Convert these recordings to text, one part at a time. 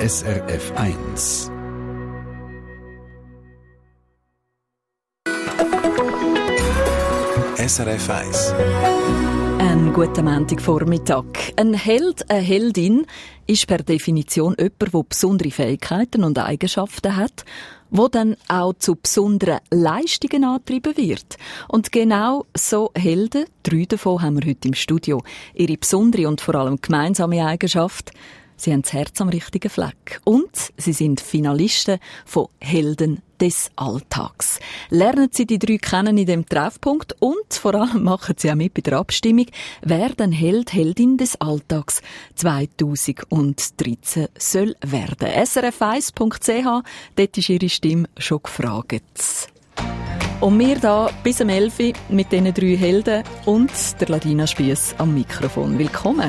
SRF 1. SRF 1. Ein guter Montagvormittag. Ein Held, eine Heldin ist per Definition jemand, der besondere Fähigkeiten und Eigenschaften hat, wo dann auch zu besonderen Leistungen angetrieben wird. Und genau so Helden, 3 davon haben wir heute im Studio. Ihre besondere und vor allem gemeinsame Eigenschaft: sie haben das Herz am richtigen Fleck. Und sie sind Finalisten von Helden des Alltags. Lernen Sie die 3 kennen in dem Treffpunkt und vor allem machen Sie auch mit bei der Abstimmung, wer denn Held, Heldin des Alltags 2013 soll werden. srf1.ch, dort ist Ihre Stimme schon gefragt. Und wir da bis um 11 Uhr mit diesen 3 Helden und der Ladina Spiess am Mikrofon. Willkommen!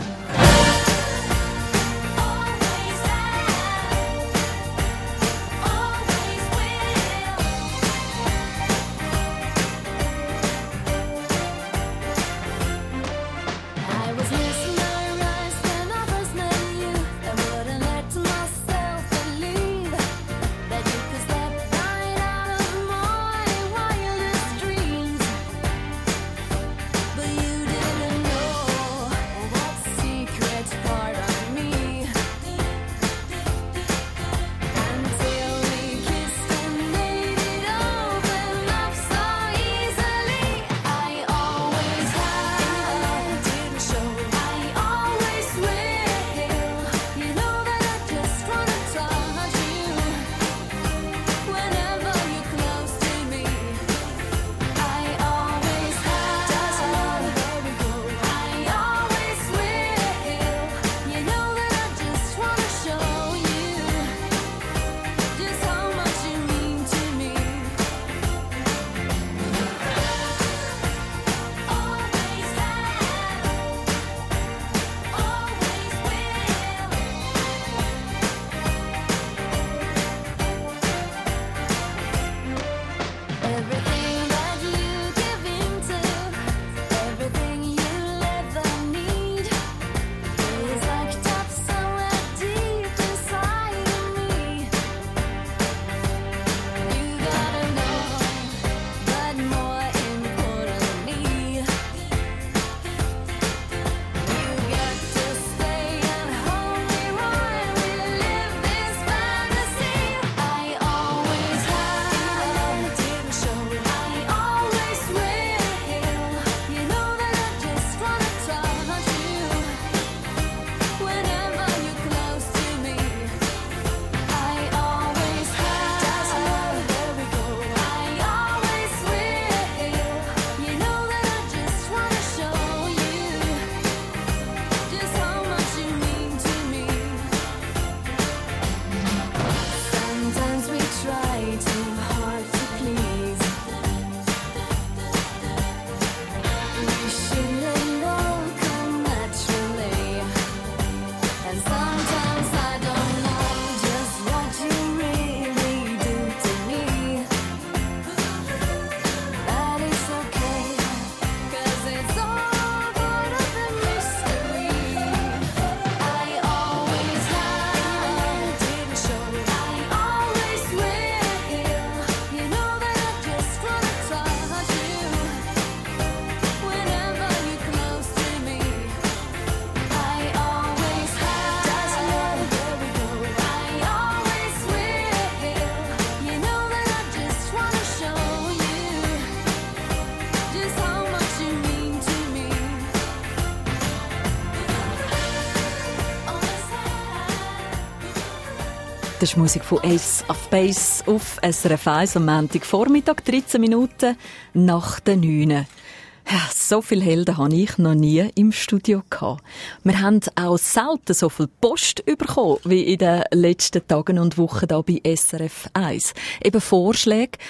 Das ist Musik von Ace of Base auf SRF 1 am Montagvormittag, 13 Minuten nach der 9. Ja, so viele Helden habe ich noch nie im Studio gehabt. Wir haben auch selten so viel Post bekommen wie in den letzten Tagen und Wochen hier bei SRF 1. Eben Vorschläge,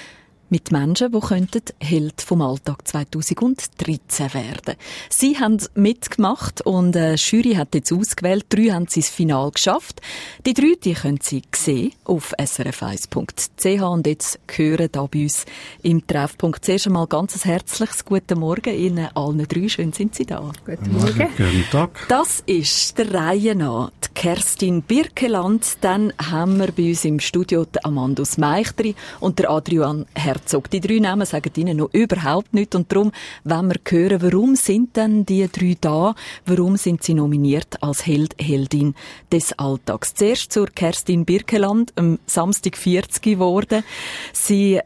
mit Menschen, die Held vom Alltag 2013 werden. Sie haben mitgemacht und eine Jury hat jetzt ausgewählt. 3 haben sie ins Finale geschafft. Die 3, die können Sie sehen auf srf1.ch und jetzt hören da bei uns im Treffpunkt. Zuerst einmal ganz ein herzliches guten Morgen Ihnen allen 3. Schön sind Sie da. Guten Morgen. Guten Tag. Das ist der Reihe nach die Kerstin Birkeland. Dann haben wir bei uns im Studio die Amandus Meichtri und der Adrian Herzog. Die 3 Namen sagen Ihnen noch überhaupt nichts und darum wollen wir hören, warum sind denn die 3 da? Warum sind sie nominiert als Heldin des Alltags? Zuerst zur Kerstin Birkeland, am Samstag 40 geworden. Sie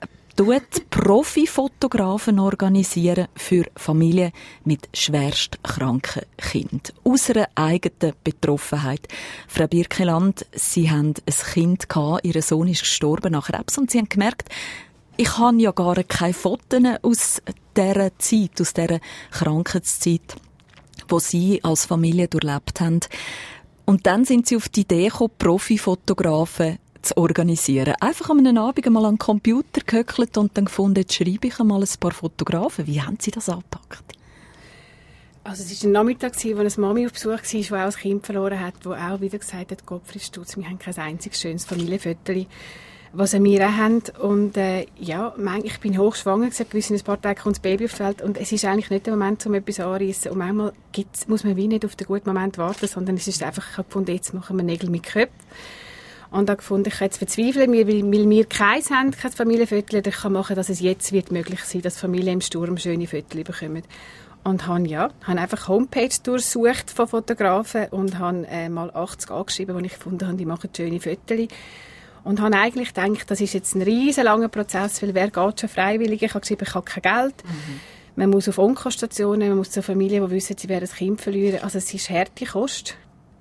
Profifotografen organisieren für Familien mit schwerst kranken Kindern. Aus einer eigenen Betroffenheit. Frau Birkeland, Sie haben ein Kind gehabt, Ihr Sohn ist gestorben nach Krebs und Sie haben gemerkt, ich habe ja gar keine Fotos aus dieser Zeit, aus dieser Krankheitszeit, die Sie als Familie durchlebt haben. Und dann sind Sie auf die Idee gekommen, Profifotografen zu organisieren. Einfach an einem Abend mal an den Computer gehöckelt und dann gefunden, jetzt schreibe ich mal ein paar Fotografen. Wie haben Sie das angepackt? Also es war ein Nachmittag, wo eine Mami auf Besuch war, die auch ein Kind verloren hat, die auch wieder gesagt hat, Gottfried Stutz, wir haben kein einziges schönes Familienfoto, was wir auch haben. Und ich bin hochschwanger, in ein paar Tagen kommt das Baby auf die Welt und es ist eigentlich nicht der Moment, um etwas anzureissen. Und manchmal muss man wie nicht auf den guten Moment warten, sondern es ist einfach, ich habe gefunden, jetzt machen wir Nägel mit Köpfen. Und habe gefunden, ich kann jetzt verzweifeln, weil wir keins haben, kein Familienfoto, ich kann machen, dass es jetzt wird möglich sein, dass Familien im Sturm schöne Fotos bekommen. Und habe einfach Homepage durchsucht von Fotografen und habe mal 80 angeschrieben, wo ich gefunden habe, die machen schöne Fotos. Und habe eigentlich gedacht, das ist jetzt ein riesen langer Prozess, weil wer geht schon freiwillig? Ich habe geschrieben, ich habe kein Geld. Man muss auf Onkostationen, man muss zu Familien, die wissen, sie werden ein Kind verlieren. Also es ist harte Kost.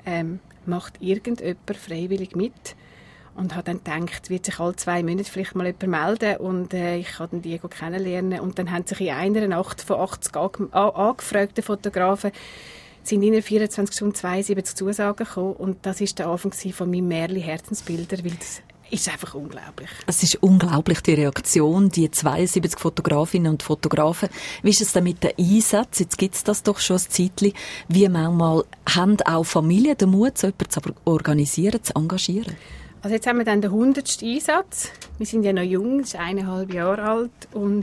Macht irgendjemand freiwillig mit? Und habe dann gedacht, wird sich alle 2 Monate vielleicht mal jemand melden und ich kann den Diego kennenlernen. Und dann haben sich in einer Nacht von 80 angefragten Fotografen sind in 24 Stunden 72 Zusagen gekommen. Und das war der Anfang von meinem Märchen Herzensbilder, weil das ist einfach unglaublich. Es ist unglaublich, die Reaktion, die 72 Fotografinnen und Fotografen. Wie ist es denn mit den Einsätzen? Jetzt gibt es das doch schon ein Zeitchen. Wie manchmal haben auch Familien den Mut, so etwas zu organisieren, zu engagieren? Also jetzt haben wir dann den 100. Einsatz. Wir sind ja noch jung, das ist 1,5 Jahre alt. Und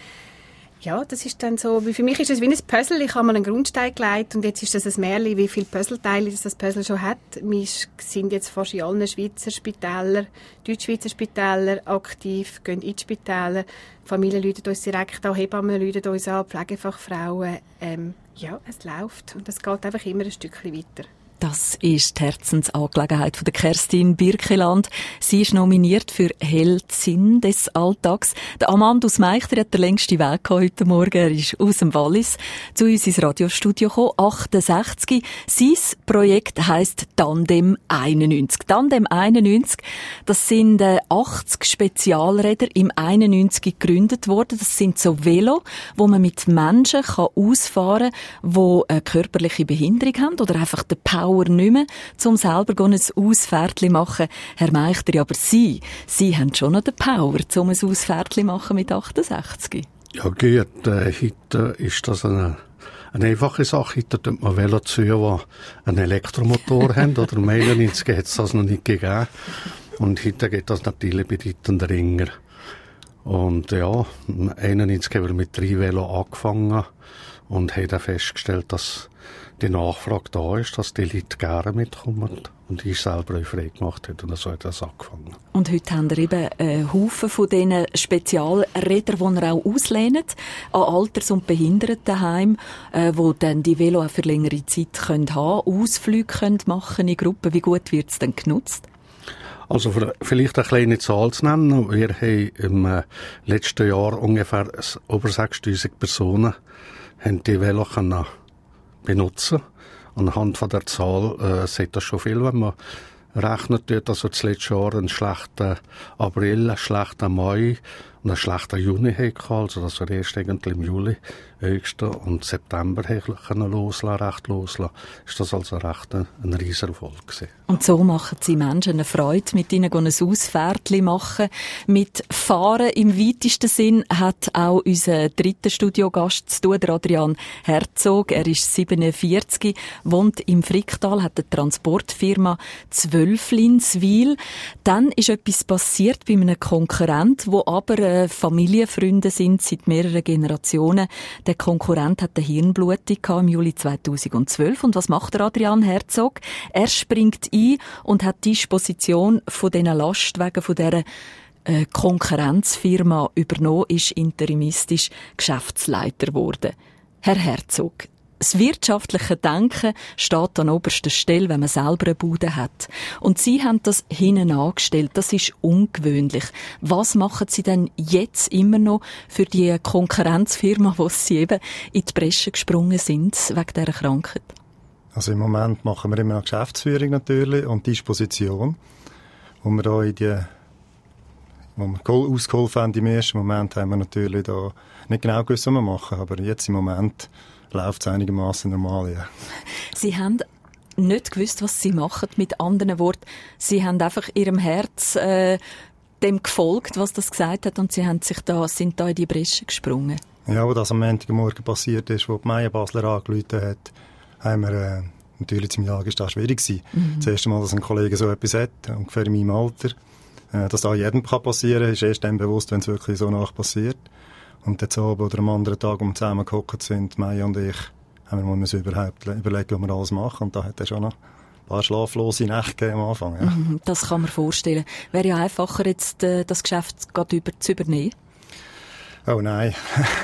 das ist dann so, für mich ist es wie ein Puzzle. Ich habe mal einen Grundstein gelegt und jetzt ist das ein Märchen, wie viele Puzzleteile das Puzzle schon hat. Wir sind jetzt fast in allen Schweizer Spitälern, Deutschschweizer Spitälern aktiv, gehen in die Spitäler. Die Familien rufen uns direkt an, Hebammen rufen uns an, Pflegefachfrauen. Es läuft und es geht einfach immer ein Stückchen weiter. Das ist die Herzensangelegenheit von der Kerstin Birkeland. Sie ist nominiert für Heldin des Alltags. Der Amandus Meichtri hat den längsten Weg heute Morgen. Er ist aus dem Wallis zu uns ins Radiostudio gekommen, 68. Sein Projekt heisst Tandem 91. Tandem 91, das sind 80 Spezialräder im 91 gegründet worden. Das sind so Velo, wo man mit Menschen ausfahren kann, die eine körperliche Behinderung haben oder einfach den Power nicht mehr, um selber ein Ausfährtchen zu machen. Herr Meichtri, aber Sie haben schon noch den Power, um ein Ausfährtchen zu machen mit 68. Ja gut, heute ist das eine einfache Sache. Heute tut man Velo zu, die einen Elektromotor haben. Oder im 91 hat es das noch nicht gegeben. Und heute geht das natürlich bedeutend ringer. Und ja, im 91 haben wir mit 3 Velo angefangen und haben dann festgestellt, dass die Nachfrage da ist, dass die Leute gerne mitkommen und ich selber auch frei gemacht habe und so hat das angefangen. Und heute haben wir eben einen Haufen von diesen Spezialrädern, die ihr auch auslehnt an Alters- und Behindertenheimen, wo dann die Velo auch für längere Zeit haben können, Ausflüge können machen in Gruppen. Wie gut wird es denn genutzt? Also vielleicht eine kleine Zahl zu nennen. Wir haben im letzten Jahr ungefähr über 6'000 Personen haben die Velo können benutzen. Anhand von der Zahl sieht das schon viel, wenn man rechnet, also das letzte Jahr einen schlechten April, einen schlechten Mai einen schlechten Juni hatten, also dass wir erst eigentlich im Juli, August und September recht loslassen. Ist das also recht ein riesen Erfolg gewesen. Und so machen Sie Menschen eine Freude, mit ihnen ein Ausfährtchen machen. Mit Fahren im weitesten Sinn hat auch unser dritter Studiogast zu tun, der Adrian Herzog. Er ist 47, wohnt im Fricktal, hat eine Transportfirma Zwölflinswil. Dann ist etwas passiert bei einem Konkurrent, wo aber Familienfreunde sind seit mehreren Generationen. Der Konkurrent hat eine Hirnblutung im Juli 2012. Und was macht der Adrian Herzog? Er springt ein und hat die Disposition von diesen Lastwagen von dieser Konkurrenzfirma übernommen, ist interimistisch Geschäftsleiter geworden. Herr Herzog, das wirtschaftliche Denken steht an oberster Stelle, wenn man selber eine Bude hat. Und Sie haben das hinten angestellt. Das ist ungewöhnlich. Was machen Sie denn jetzt immer noch für die Konkurrenzfirma, wo Sie eben in die Bresche gesprungen sind, wegen dieser Krankheit? Also im Moment machen wir immer noch Geschäftsführung natürlich und Disposition. Wo wir da wo wir ausgeholfen haben im ersten Moment, haben wir natürlich da nicht genau gewusst, was wir machen. Aber jetzt im Moment läuft es einigermaßen normal, ja. Sie haben nicht gewusst, was Sie machen. Mit anderen Worten, Sie haben einfach Ihrem Herz dem gefolgt, was das gesagt hat, und Sie haben sind da in die Bresche gesprungen. Ja, wo das am Montagmorgen passiert ist, wo die Maya Basler angerufen hat, haben wir natürlich zum Jagen ist das schwierig gewesen. Das erste Mal, dass ein Kollege so etwas hat, ungefähr in meinem Alter. Dass da jedem passieren kann, ist erst dann bewusst, wenn es wirklich so nach passiert. Und jetzt Abend oder am anderen Tag, als wir zusammen gehockt sind, Maya und ich, haben wir uns überhaupt überlegt, was wir alles machen. Und da hat er schon noch ein paar schlaflose Nächte gegeben am Anfang. Ja. Das kann man vorstellen. Wäre ja einfacher, jetzt das Geschäft gerade zu übernehmen. Oh nein.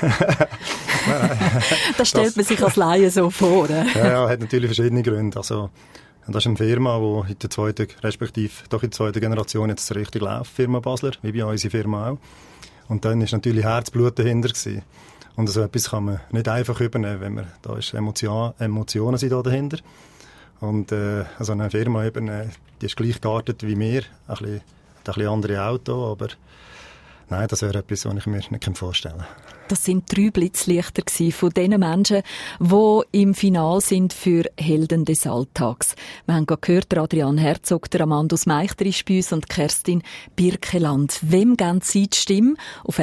Das stellt man sich als Laie so vor. Ja, hat natürlich verschiedene Gründe. Also, das ist eine Firma, die in der zweiten, respektive doch in der zweiten Generation jetzt richtig läuft, Firma Basler, wie bei unserer Firma auch. Und dann ist natürlich Herzblut dahinter gewesen. Und so etwas kann man nicht einfach übernehmen, wenn man, da ist Emotionen sind da dahinter. Und also eine Firma übernehmen, die ist gleich geartet wie wir, ein bisschen andere Auto, aber nein, das wäre etwas, was ich mir nicht vorstellen kann. Das sind 3 Blitzlichter von den Menschen, die im Finale sind für Helden des Alltags. Wir haben gerade gehört, der Adrian Herzog, der Amandus Meichter ist bei uns und Kerstin Birkeland. Wem geben Sie die Stimme? Auf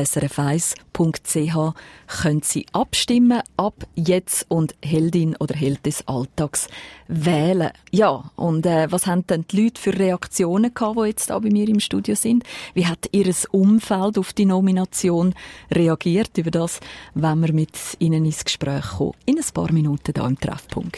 srf1.ch können Sie abstimmen, ab jetzt, und Heldin oder Held des Alltags wählen. Ja, und was haben denn die Leute für Reaktionen gehabt, die jetzt da bei mir im Studio sind? Wie hat Ihr Umfeld auf die Nomination reagiert? Über das wollen wir mit Ihnen ins Gespräch kommen. In ein paar Minuten hier im Treffpunkt.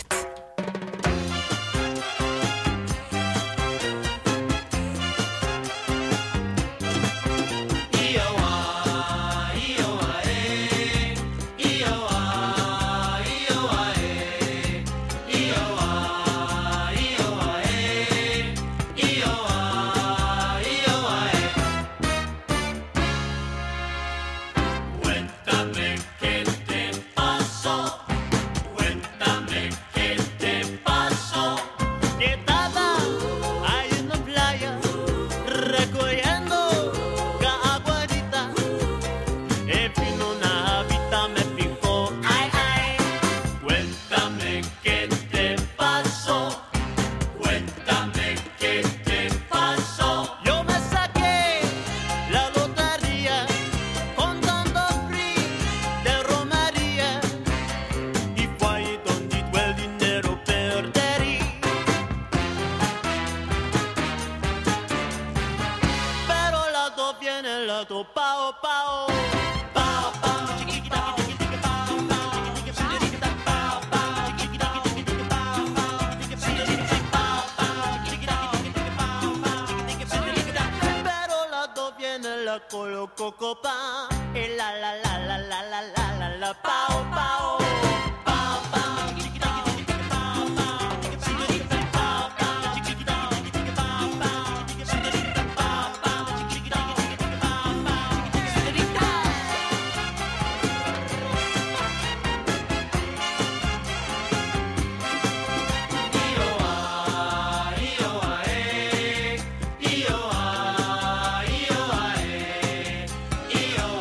Io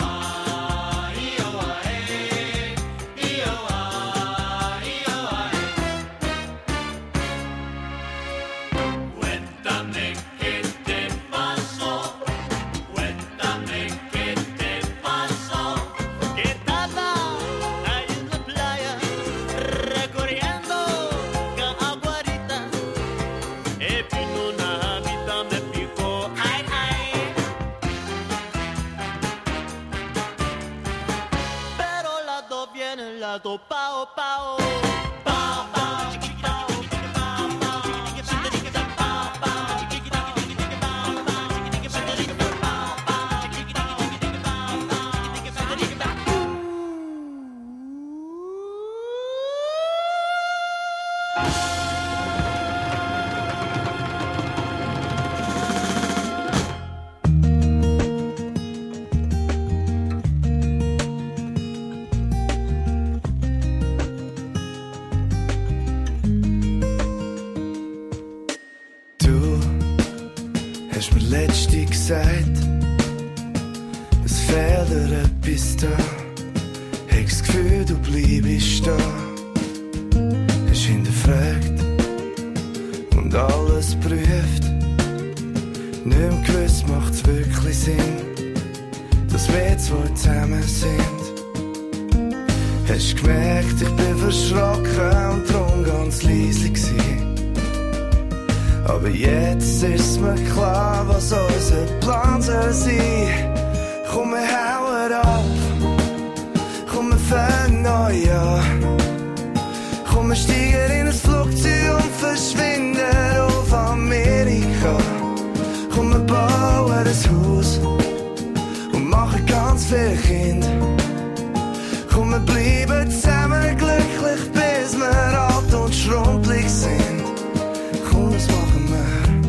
Hast mir letztens gesagt, es fehlt dir etwas da. Hast das Gefühl, du bleibst da. Hast hinterfragt und alles prüft. Nicht mehr gewiss, macht's wirklich Sinn, dass wir zwei zusammen sind. Hast gemerkt, ich bin verschrocken und drum ganz leise gsi. Aber jetzt ist mir klar, was unser Plan soll sein. Komm, wir hauen ab, komm, wir fangen neu an. Komm, wir steigen in ein Flugzeug und verschwinden auf Amerika. Komm, wir bauen ein Haus und machen ganz viele Kinder. Komm, wir bleiben zusammen glücklich, bis wir alt und schrumpelig sind. Komm, das machen wir.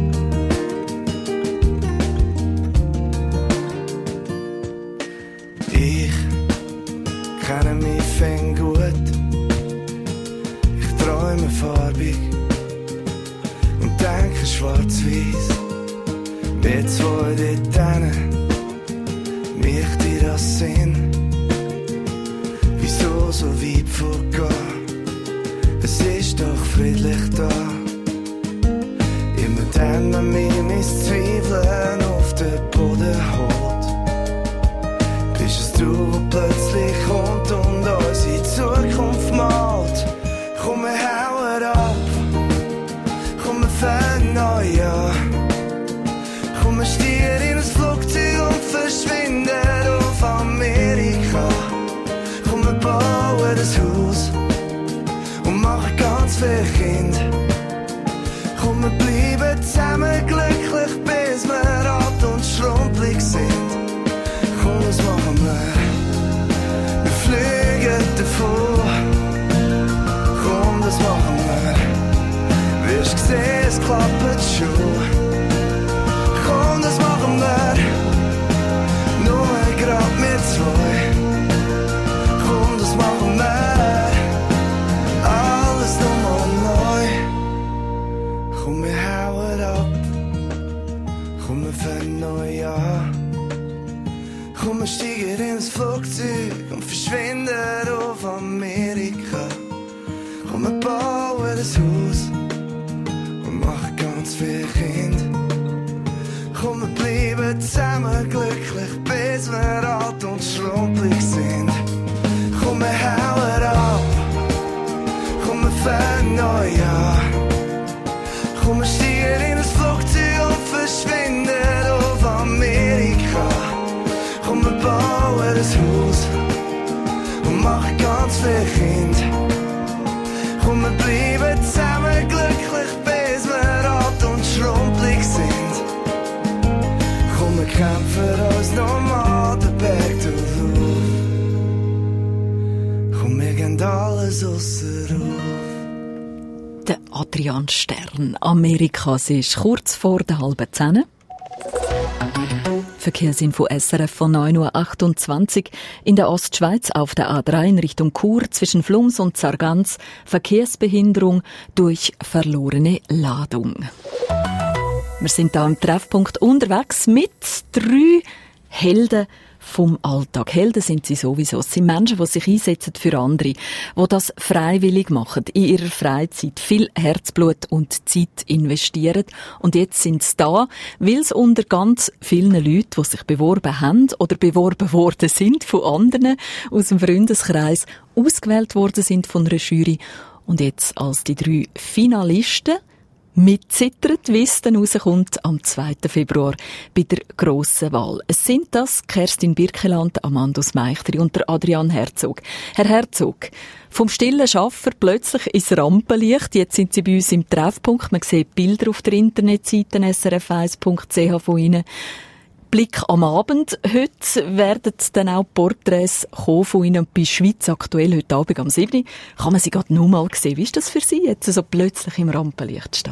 Ich kenne mich fing gut. Ich träume farbig und denke schwarz-weiß. Wir zwei dort drinnen, mich dir das Sinn. Wieso so weit vorgehen? Es ist doch friedlich da. Immer dann, wenn mir mein Zweifeln auf den Boden holt, bist es du, wo plötzlich kommt und unsere Zukunft malt. Komm, wir hauen ab, komm, wir fangen neu an. Komm, wir steigen in ein Flugzeug und verschwinden auf Amerika. Komm, wir bauen ein Haus und machen ganz viele Kinder. Komm, wir bleiben zusammen glücklich, bis wir alt und schrumpelig sind. Komm, das machen wir. Wir fliegen davon. Komm, das machen wir. Wirst gesehen, es klappt schon. Komm, das machen wir. Nur grad mit zwei. Komm, das machen wir. Alles nochmal neu. Komm, wir hauen ab. Komm, wir fangen neu an. Komm, wir steigen ins Flugzeug und verschwinden auf Amerika. Komm, wir bauen ein Haus und machen ganz viele Kinder. Komm, wir bleiben zusammen glücklich, bis wir alt und schrumpelig sind. Komm, wir hauen ab. Komm, wir fangen neu an. Komm, wir steigen in ein Flugzeug und verschwinden auf Amerika. Komm, wir bauen ein Haus und machen ganz viele Kinder. Komm, wir bleiben zusammen glücklich, bis wir alt und schrumpelig sind. Komm, wir kämpfen uns nochmal den Berg durch. Komm, wir gehen alles ausser auf. Der Adrian Stern. Amerikas ist kurz vor der 9:30. Verkehrsinfo SRF von 9:28 Uhr. In der Ostschweiz auf der A3 in Richtung Chur zwischen Flums und Sargans Verkehrsbehinderung durch verlorene Ladung. Wir sind da im Treffpunkt unterwegs mit 3 Helden vom Alltag. Helden sind sie sowieso. Es sind Menschen, die sich einsetzen für andere, die das freiwillig machen, in ihrer Freizeit viel Herzblut und Zeit investieren. Und jetzt sind sie da, weil es unter ganz vielen Leuten, die sich beworben haben oder beworben worden sind von anderen aus dem Freundeskreis, ausgewählt worden sind von einer Jury. Und jetzt als die 3 Finalisten mitzittert, wie es dann rauskommt am 2. Februar bei der grossen Wahl. Es sind das Kerstin Birkeland, Amandus Meichtri und der Adrian Herzog. Herr Herzog, vom stillen Schaffer plötzlich ins Rampenlicht. Jetzt sind Sie bei uns im Treffpunkt. Man sieht Bilder auf der Internetseite srf1.ch von Ihnen. Blick am Abend. Heute werden dann auch Porträts kommen von Ihnen bei Schweiz aktuell heute Abend am 7. Kann man sie gerade nur mal sehen. Wie ist das für Sie jetzt, so plötzlich im Rampenlicht stehen?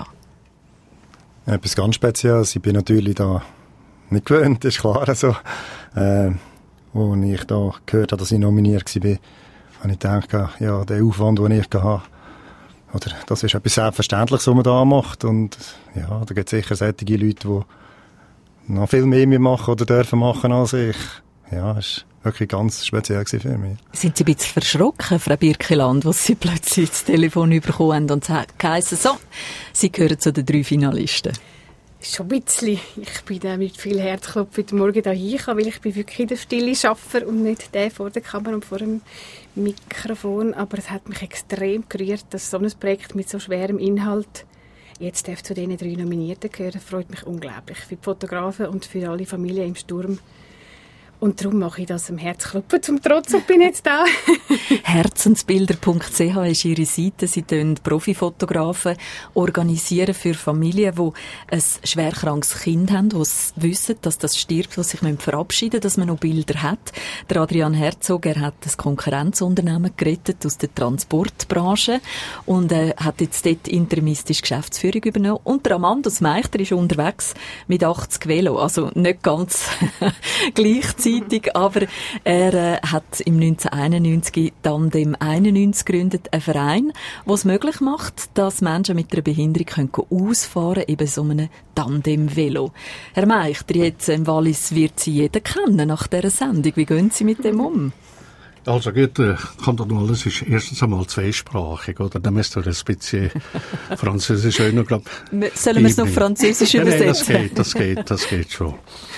Ja, etwas ganz Spezielles. Ich bin natürlich da nicht gewöhnt, ist klar. Also, als ich da gehört habe, dass ich nominiert war, habe ich gedacht, ja, der Aufwand, den ich hatte, oder das ist etwas Selbstverständliches, was man da macht. Und ja, da gibt es sicher solche Leute, die noch viel mehr machen oder dürfen machen als ich. Ja, es war wirklich ganz speziell für mich. Sind Sie ein bisschen verschrocken, Frau Birkeland, als Sie plötzlich das Telefon bekommen haben und geheißen, so, Sie gehören zu den 3 Finalisten? Schon ein bisschen. Ich bin da mit viel Herzklopfen heute Morgen hier hingekommen, weil ich bin wirklich der stille Schaffer und nicht der vor der Kamera und vor dem Mikrofon. Aber es hat mich extrem gerührt, dass so ein Projekt mit so schwerem Inhalt jetzt darf zu diesen 3 Nominierten gehören. Das freut mich unglaublich. Für die Fotografen und für alle Familien im Sturm. Und darum mache ich das am Herzklopfen zum Trotz und bin jetzt da. Herzensbilder.ch ist Ihre Seite. Sie organisieren Profifotografen organisieren für Familien, die ein schwerkrankes Kind haben, die wissen, dass das stirbt, die sich verabschieden müssen, dass man noch Bilder hat. Der Adrian Herzog, er hat das Konkurrenzunternehmen gerettet aus der Transportbranche und hat jetzt dort interimistisch Geschäftsführung übernommen. Und der Amandus Meichter ist unterwegs mit 80 Velo, also nicht ganz gleichzeitig. Aber er hat im 1991 Tandem 91 gegründet, einen Verein, der es möglich macht, dass Menschen mit einer Behinderung ausfahren können, eben so einem Tandem-Velo. Herr Meichter, jetzt im Wallis wird Sie jeder kennen nach dieser Sendung. Wie gehen Sie mit dem um? Also gut, Kantonales ist erstens einmal zweisprachig, oder? Da müsst ihr ein bisschen Französisch auch noch, glaube ich. Sollen wir es noch Französisch übersetzen? Nein, das geht schon.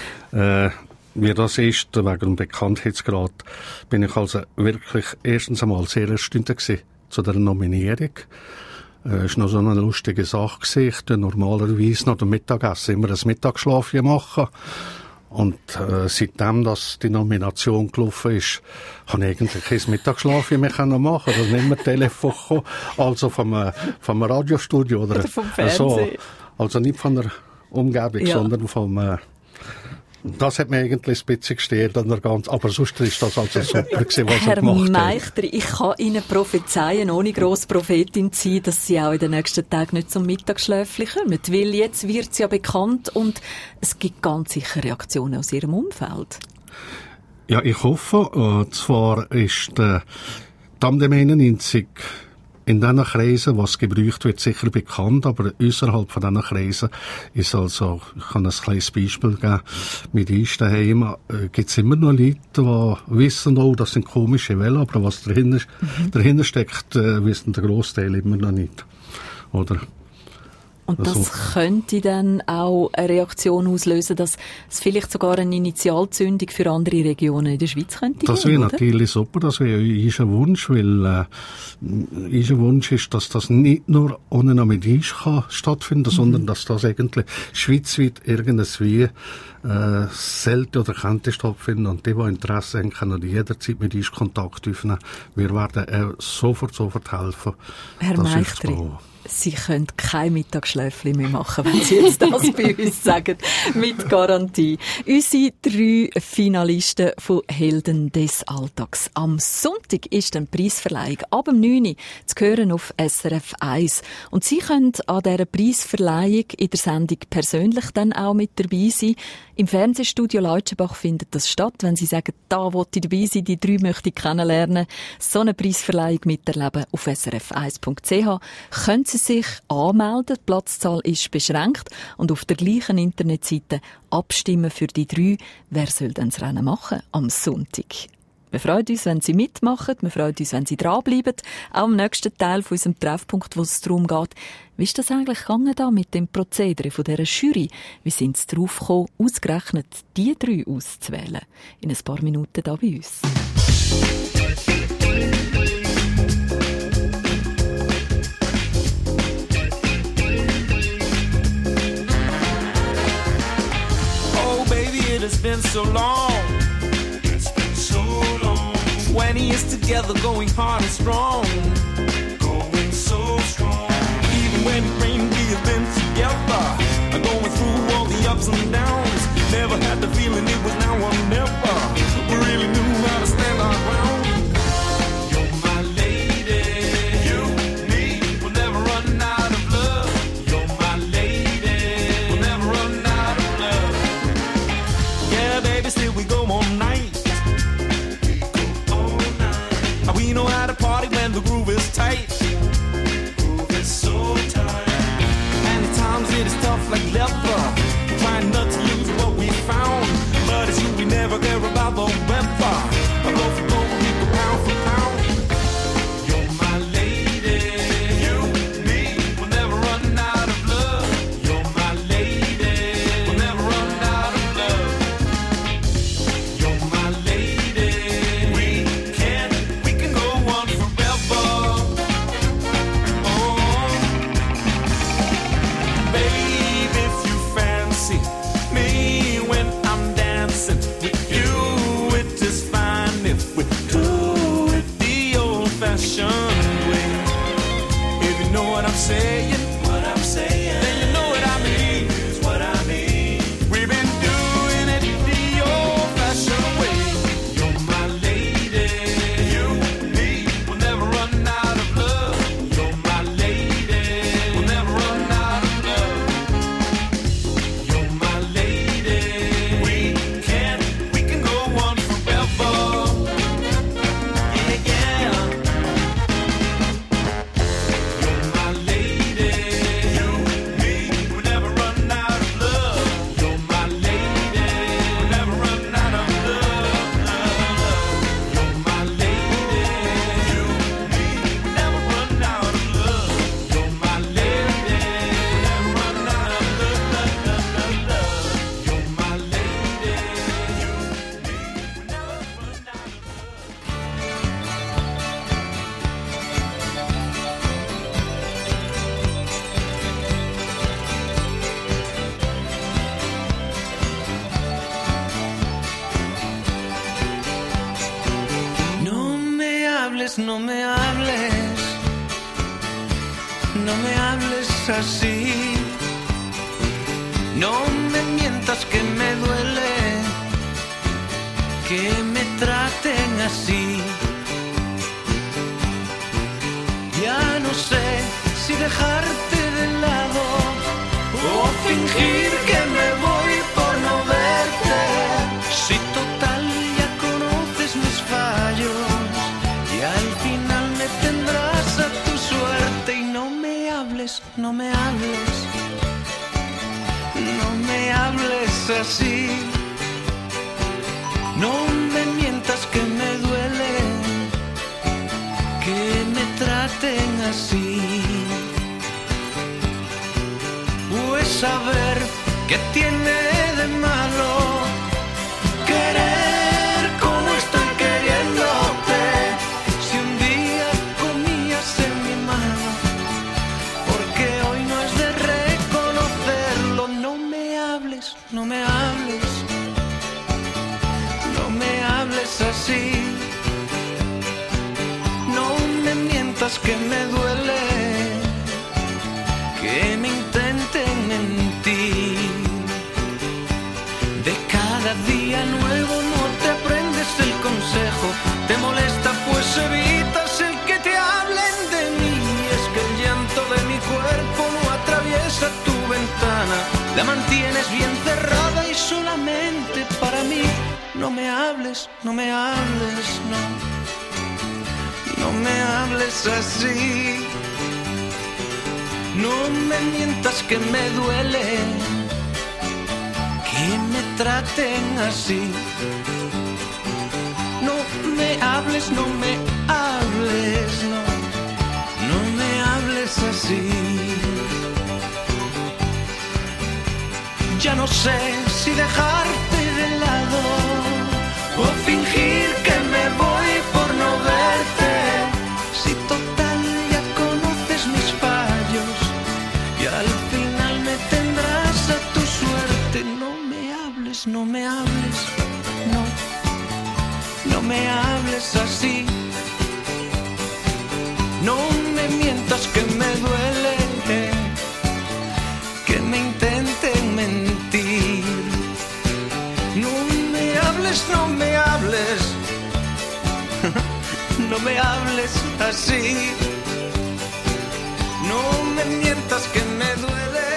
Wie das ist, wegen dem Bekanntheitsgrad, bin ich also wirklich erstens einmal sehr erstaunt gewesen zu der Nominierung. Es war noch so eine lustige Sache gewesen. Ich tue normalerweise nach dem Mittagessen immer ein Mittagsschlafchen machen. Und seitdem, dass die Nomination gelaufen ist, habe ich eigentlich kein Mittagsschlafchen mehr machen. Das ist nicht mehr Telefon gekommen, also vom Radiostudio oder vom Fernsehen. Also nicht von der Umgebung, ja, sondern vom das hat mir eigentlich ein bisschen gestört, aber sonst ist das also super gewesen, was er gemacht hat. Herr Meichter, ich kann Ihnen prophezeien, ohne grosse Prophetin zu sein, dass Sie auch in den nächsten Tagen nicht zum Mittagsschläfchen kommen. Weil jetzt wird es ja bekannt und es gibt ganz sicher Reaktionen aus Ihrem Umfeld. Ja, ich hoffe. Zwar ist der Tandem 91 in diesen Kreisen, was gebraucht wird, sicher bekannt, aber außerhalb von diesen Kreisen ist also, ich kann ein kleines Beispiel geben, mit uns daheim gibt es immer noch Leute, die wissen, oh, das sind komische Velo, aber was dahinter steckt, wissen der Grossteil immer noch nicht. Oder? Und das könnte dann auch eine Reaktion auslösen, dass es vielleicht sogar eine Initialzündung für andere Regionen in der Schweiz könnte das geben, wäre natürlich super, das wäre unser Wunsch, weil unser Wunsch ist, dass das nicht nur ohne mit uns stattfinden, sondern dass das eigentlich schweizweit irgendwie selten oder könnte stattfinden. Und die Interesse haben, können jederzeit mit uns Kontakt aufnehmen. Wir werden sofort helfen. Herr Meichtri, Sie können kein Mittagsschläfchen mehr machen, wenn Sie jetzt das bei uns sagen. Mit Garantie. Unsere 3 Finalisten von Helden des Alltags. Am Sonntag ist eine Preisverleihung ab 9 Uhr zu hören auf SRF 1. Und Sie können an dieser Preisverleihung in der Sendung persönlich dann auch mit dabei sein. Im Fernsehstudio Leutschenbach findet das statt. Wenn Sie sagen, da will ich dabei sein, die 3 möchte ich kennenlernen, so eine Preisverleihung miterleben auf srf1.ch, können Sie sich anmelden. Die Platzzahl ist beschränkt und auf der gleichen Internetseite abstimmen für die 3. Wer soll denn das Rennen machen am Sonntag? Wir freuen uns, wenn Sie mitmachen. Wir freuen uns, wenn Sie dranbleiben. Auch im nächsten Teil von unserem Treffpunkt, wo es darum geht, wie ist das eigentlich gegangen da mit dem Prozedere von dieser Jury? Wie sind Sie darauf gekommen, ausgerechnet die 3 auszuwählen? In ein paar Minuten da bei uns. it's been so long. It's been so long. 20 years together, going hard and strong. Going so strong. Even when it rained, we have been together. Going through all the ups and downs. Never had the feeling it was now or never. We really knew how to stand our ground. You're my lady. You, me, we'll never run out of love. You're my lady. We'll never run out of love. Yeah, baby, still we go all night. We go all night. We know how to party when the groove is tight. Groove is so tight. Many times it is tough like leather. Trying not to lose what we found. But it's you, we never care about the weather. I go for gold, we go pound for pound. You're my lady. You, me, we'll never run out of love. You're my lady. We'll never run out of love. You're my lady. We can go on forever. Oh, baby, if you fancy me when I'm dancing with you, it is fine if we do it the old-fashioned way. If you know what I'm saying, then you know what I mean. It's what I mean. We've been doing it the old-fashioned way. You're my lady. You, me, we'll never run out of love. You're my lady. We'll never run out of love. You're my lady. We can go on forever. Yeah, yeah. You're my lady. You, me, we'll never run out of love. You're my lady. We'll never run out of love. You're my lady. You, me, we'll never run out of love. You're my lady. We'll never run out of love. You're my lady. You, me, we'll never run out of love. No me hables, no me hables, no me hables así. No me mientas que me duele que me traten así. Ya no sé si dejarte de lado o fingir que me voy por no verte. Si total ya conoces mis fallos y al final me tendrás a tu suerte. Y no me hables, no me hables, no me hables así. No me mientas que me duele que me traten así. Pues saber qué tiene de malo querer como estoy queriéndote. Si un día comías en mi mano, porque hoy no es de reconocerlo. No me hables, no me hables, no me hables así. No me mientas que me duele que me intenten mentir. De cada día nuevo no te aprendes el consejo. Te molesta pues evitas el que te hablen de mí. Es que el llanto de mi cuerpo no atraviesa tu ventana. La mantienes bien cerrada y solamente para mí. No me hables, no me hables, no. No me hables así. No me mientas que me duele que me traten así. No me hables, no me hables, no. No me hables así. Ya no sé si dejarte de lado o fingir que me voy por no verte. Si total ya conoces mis fallos y al final me tendrás a tu suerte. No me hables, hables, no me hables, no me hables así. No me mientas que me duele, que me intenten mentir. No me hables, no me hables, no me hables así. No me mientas que me duele,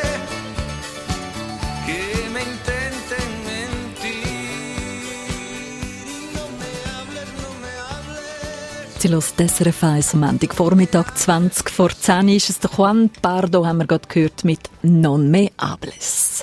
que me intenten mentir. No me hables, no me hables. Sie hört das SRF 1 am Montagvormittag 20 vor 10 ist es der Juan Pardo, haben wir gerade gehört, mit «Non me hables».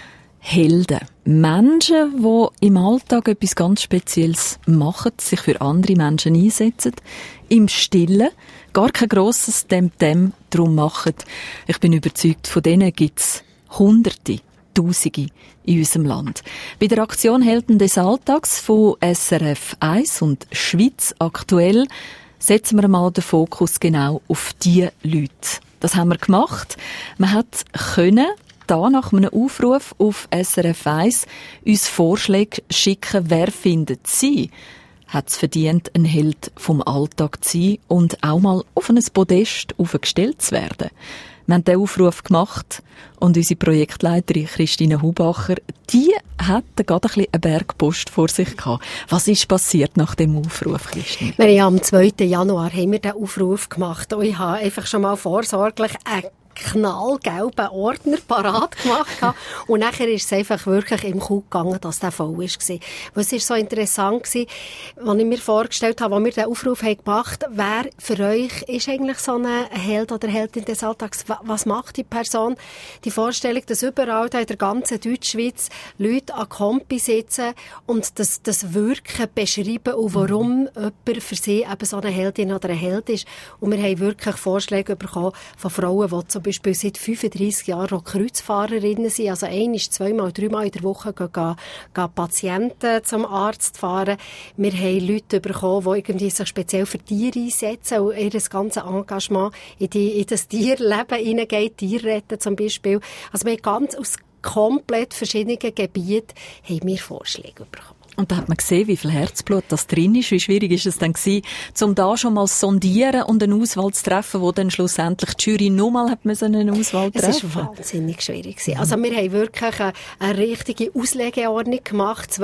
Helden. Menschen, die im Alltag etwas ganz Spezielles machen, sich für andere Menschen einsetzen, im Stillen, gar kein grosses Dem-Dem drum machen. Ich bin überzeugt, von denen gibt es Hunderte, Tausende in unserem Land. Bei der Aktion Helden des Alltags von SRF 1 und Schweiz aktuell setzen wir mal den Fokus genau auf diese Leute. Das haben wir gemacht. Man hat können da nach einem Aufruf auf SRF 1 uns Vorschläge schicken, wer findet sie, hat es verdient, ein Held vom Alltag zu sein und auch mal auf ein Podest aufgestellt zu werden. Wir haben diesen Aufruf gemacht und unsere Projektleiterin Christine Hubacher, die hat gerade ein bisschen einen Berg Post vor sich gehabt. Was ist passiert nach dem Aufruf, Christine? Am 2. Januar haben wir den Aufruf gemacht und ich habe einfach schon mal vorsorglich knallgelben Ordner parat gemacht. Und nachher ist es einfach wirklich im Coup gegangen, dass der voll war. Was war so interessant war, als ich mir vorgestellt habe, als wir den Aufruf haben gemacht haben, wer für euch ist eigentlich so ein Held oder Heldin des Alltags? Was macht die Person? Die Vorstellung, dass überall in der ganzen Deutschschweiz Leute an Kompi sitzen und das Wirken beschreiben und warum jemand für sie eben so eine Heldin oder ein Held ist. Und wir haben wirklich Vorschläge bekommen von Frauen, die zum Beispiel seit 35 Jahren auch Kreuzfahrerinnen sind, also einmal, zweimal, dreimal in der Woche gehen Patienten zum Arzt fahren. Wir haben Leute bekommen, die irgendwie sich speziell für Tiere einsetzen und ihr ganzes Engagement in das Tierleben hineingeht, Tiere retten zum Beispiel. Also wir haben ganz aus komplett verschiedenen Gebieten haben wir Vorschläge bekommen. Und da hat man gesehen, wie viel Herzblut das drin ist. Wie schwierig ist es dann gewesen, um da schon mal sondieren und eine Auswahl zu treffen, wo dann schlussendlich die Jury nochmal hat müssen eine Auswahl treffen? Es war wahnsinnig schwierig gewesen. Also wir haben wirklich eine richtige Auslegeordnung gemacht,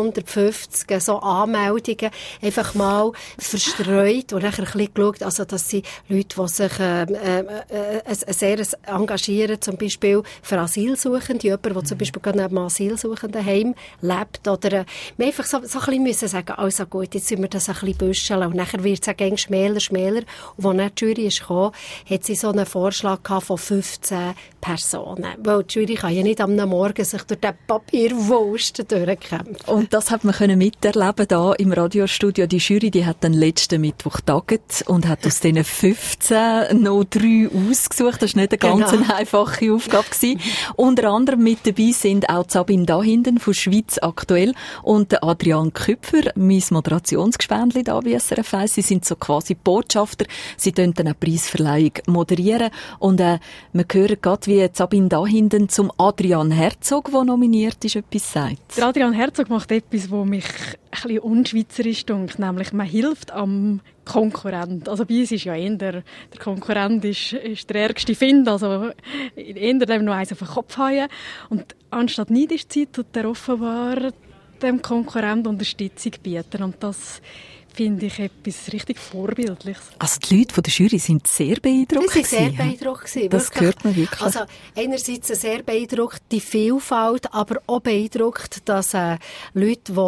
250 so Anmeldungen, einfach mal verstreut und nachher ein bisschen geschaut, also dass sie Leute, die sich sehr engagieren, zum Beispiel für Asylsuchende, jemand, der zum Beispiel gerade neben einem Asylsuchendenheim lebt, oder wir einfach so ein bisschen müssen sagen, also gut, jetzt müssen wir das ein bisschen büscheln. Und nachher wird es auch gängig schmäler. Und als dann die Jury kam, hat sie so einen Vorschlag gehabt von 15 Personen. Weil die Jury kann ja nicht am Morgen sich durch den Papierwust durchkämpfen. Und das hat man können miterleben da im Radiostudio. Die Jury, die hat dann letzten Mittwoch getagt und hat aus diesen 15 noch 3 ausgesucht. Das war nicht eine ganz einfache Aufgabe gewesen. Unter anderem mit dabei sind auch Sabine Dahinden von Schweiz aktuell und der Adrian Küpfer, mein Moderationsgespendli da bei SRF 1. Sie sind so quasi Botschafter. Sie tun dann eine Preisverleihung moderieren. Und wir hören gerade, wie Sabine Dahinden zum Adrian Herzog, der nominiert ist, etwas sagt. Der Adrian Herzog macht etwas, was mich ein bisschen unschweizerisch dünkt, nämlich man hilft am Konkurrent. Also bei uns ist ja eher der Konkurrent ist der ärgste Find, also eher dem noch eins auf den Kopf hauen. Und anstatt neidisch zu sein, tut er offenbar dem Konkurrent Unterstützung bieten. Und das finde ich etwas richtig Vorbildliches. Also die Leute von der Jury sind sehr beeindruckt. Sie waren sehr beeindruckt. Das hört man wirklich. Also einerseits sehr beeindruckt die Vielfalt, aber auch beeindruckt, dass Leute, die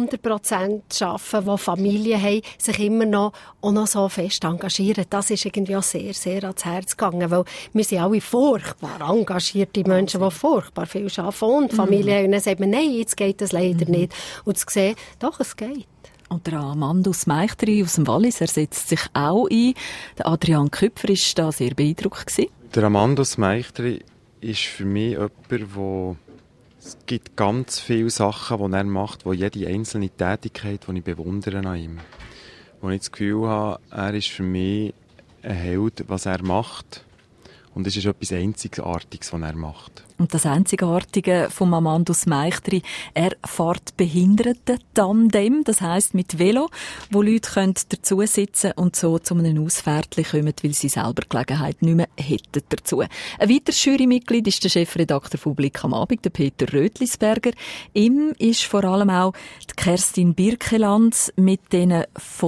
100% arbeiten, die Familie haben, sich immer noch so fest engagieren. Das ist irgendwie auch sehr, sehr ans Herz gegangen, weil wir sind alle furchtbar engagierte Menschen, die furchtbar viel arbeiten und Familie haben. Und dann sagt man, nein, jetzt geht das leider nicht. Und zu sehen, doch, es geht. Und der Amandus Meichteri aus dem Wallis, er setzt sich auch ein. Der Adrian Küpfer war da sehr beeindruckt gewesen. Der Amandus Meichteri ist für mich jemand, wo es gibt ganz viele Sachen, die er macht, wo jede einzelne Tätigkeit, die ich bewundere an ihm. Wo ich das Gefühl habe, er ist für mich ein Held, was er macht. Und es ist etwas Einzigartiges, was er macht. Und das Einzigartige vom Amandus Meichtri, er fährt Behinderten-Tandem, das heisst mit Velo, wo Leute dazu sitzen und so zu einem Ausfährtchen kommen, weil sie selber Gelegenheit nicht mehr hätten dazu. Ein weiteres Jurymitglied ist der Chefredakteur von Blick am Abend, der Peter Rötlisberger. Ihm ist vor allem auch die Kerstin Birkeland mit diesen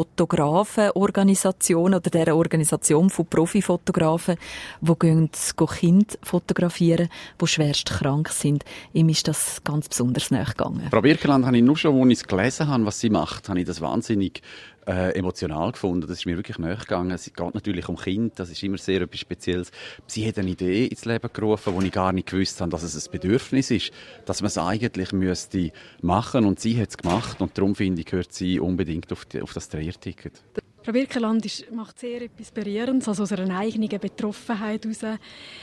Fotografenorganisationen oder dieser Organisation von Profifotografen, die Kinder fotografieren, die schwerst krank sind. Ihm ist das ganz besonders nahe gegangen. Frau Birkeland habe ich nur schon, als ich es gelesen habe, was sie macht, habe ich das wahnsinnig emotional gefunden. Das ist mir wirklich nahe gegangen. Es geht natürlich um Kinder, das ist immer sehr etwas Spezielles. Sie hat eine Idee ins Leben gerufen, wo ich gar nicht gewusst habe, dass es ein Bedürfnis ist, dass man es eigentlich müsste machen, und sie hat es gemacht, und darum finde ich, gehört sie unbedingt auf das Dreierticket. Frau Birkeland macht sehr etwas Berührendes, also aus einer eigenen Betroffenheit heraus.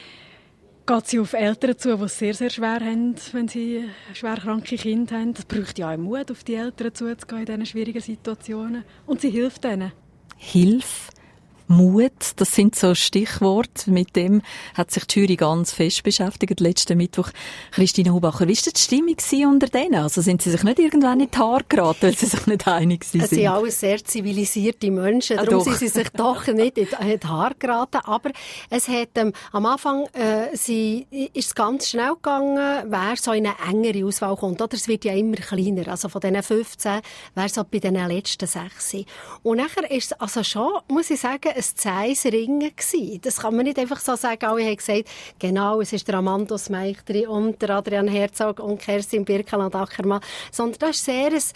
Geht sie auf Eltern zu, die es sehr, sehr schwer haben, wenn sie schwer kranke Kinder haben. Das braucht ja auch Mut, auf die Eltern zuzugehen in diesen schwierigen Situationen. Und sie hilft ihnen. Hilfe, Mut, das sind so Stichworte. Mit dem hat sich die Jury ganz fest beschäftigt letzten Mittwoch. Christine Hubacher, wie war die Stimmung unter denen? Also sind sie sich nicht irgendwann in die Haare geraten, weil sie sich nicht einig sind? Es sind alles sehr zivilisierte Menschen, darum sind sie sich doch nicht in die Haare geraten. Aber es hat am Anfang ist es ganz schnell gegangen, wer so in eine engere Auswahl kommt. Oder es wird ja immer kleiner. Also von diesen 15 wäre es bei den letzten 6. Und nachher ist es also schon, muss ich sagen, ein zähes Ringen gewesen. Das kann man nicht einfach so sagen. Alle haben gesagt, genau, es ist der Amandus Meichtri und der Adrian Herzog und Kerstin Birkeland-Ackermann. Sondern das ist sehr es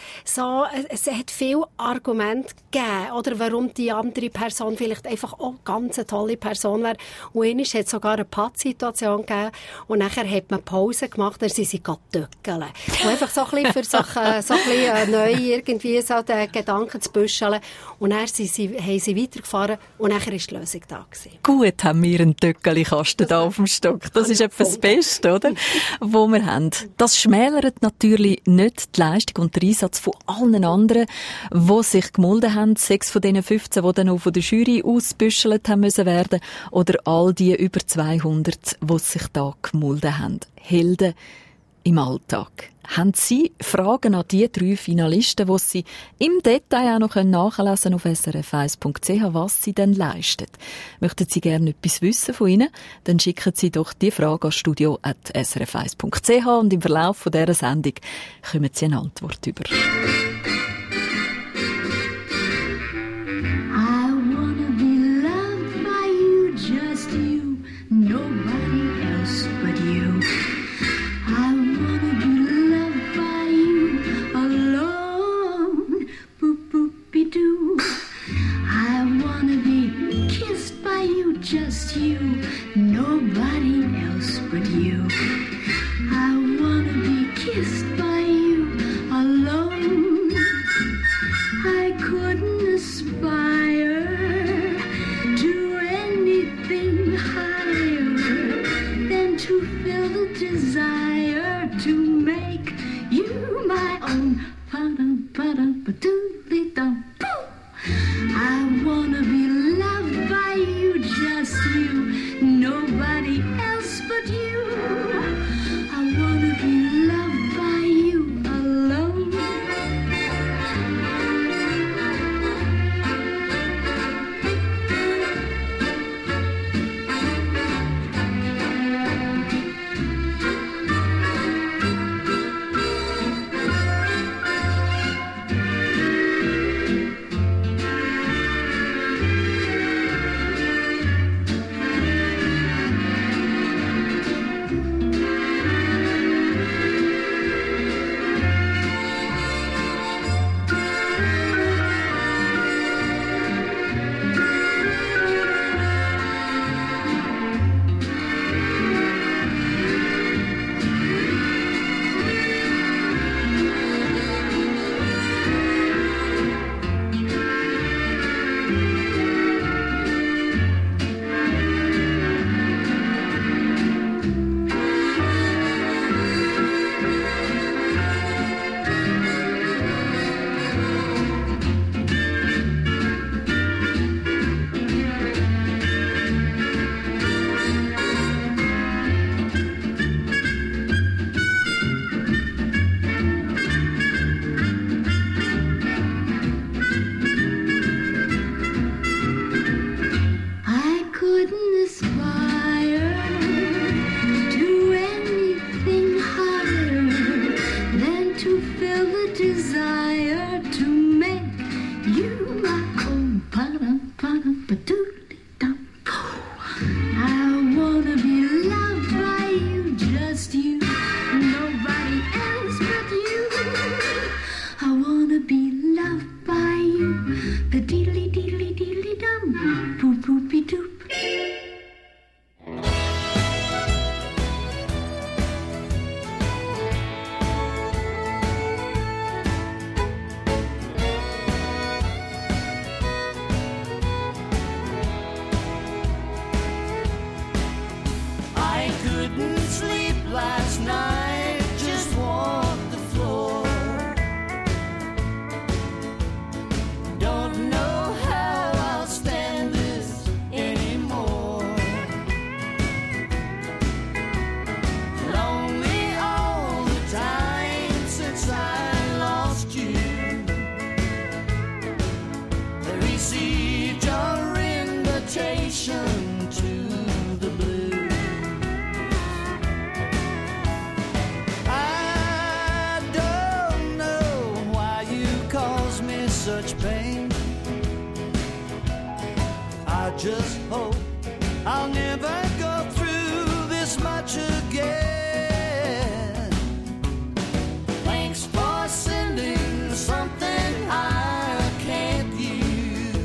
hat viele Argumente gegeben, oder warum die andere Person vielleicht einfach auch ganz eine tolle Person wäre. Und einmal hat es sogar eine Pattsituation gegeben und nachher hat man Pause gemacht, dann sind sie töckeln. Und einfach so ein bisschen für sich, so ein bisschen neu irgendwie so den Gedanken zu büscheln. Und dann haben sie weitergefahren. Und nachher war die Lösung da gewesen. Gut haben wir einen Töckeli-Kasten da auf dem Stock. Das ist etwas das Beste, oder? Wo wir haben. Das schmälert natürlich nicht die Leistung und den Einsatz von allen anderen, die sich gemolden haben. 6 von diesen 15, die dann auch von der Jury ausgebüschelt haben müssen werden. Oder all die über 200, die sich da gemolden haben. Helden im Alltag. Haben Sie Fragen an die 3 Finalisten, die Sie im Detail auch noch nachlesen auf srf1.ch, was sie denn leisten? Möchten Sie gerne etwas wissen von ihnen? Dann schicken Sie doch die Frage an studio@srf1.ch und im Verlauf von dieser Sendung kommen Sie eine Antwort über. Just you, nobody else but you. I wanna be kissed by you alone. to feel the desire to make you my own. I wanna be loved by you, just you, nobody else but you. I wanna be loved by you, the diddly diddly diddly dum, poop poopy doop. Last night, just walked the floor. Don't know how I'll stand this anymore. Lonely all the time since I lost you. Received your invitation to the blues. Such pain. I just hope I'll never go through this much again. Thanks for sending something I can't use.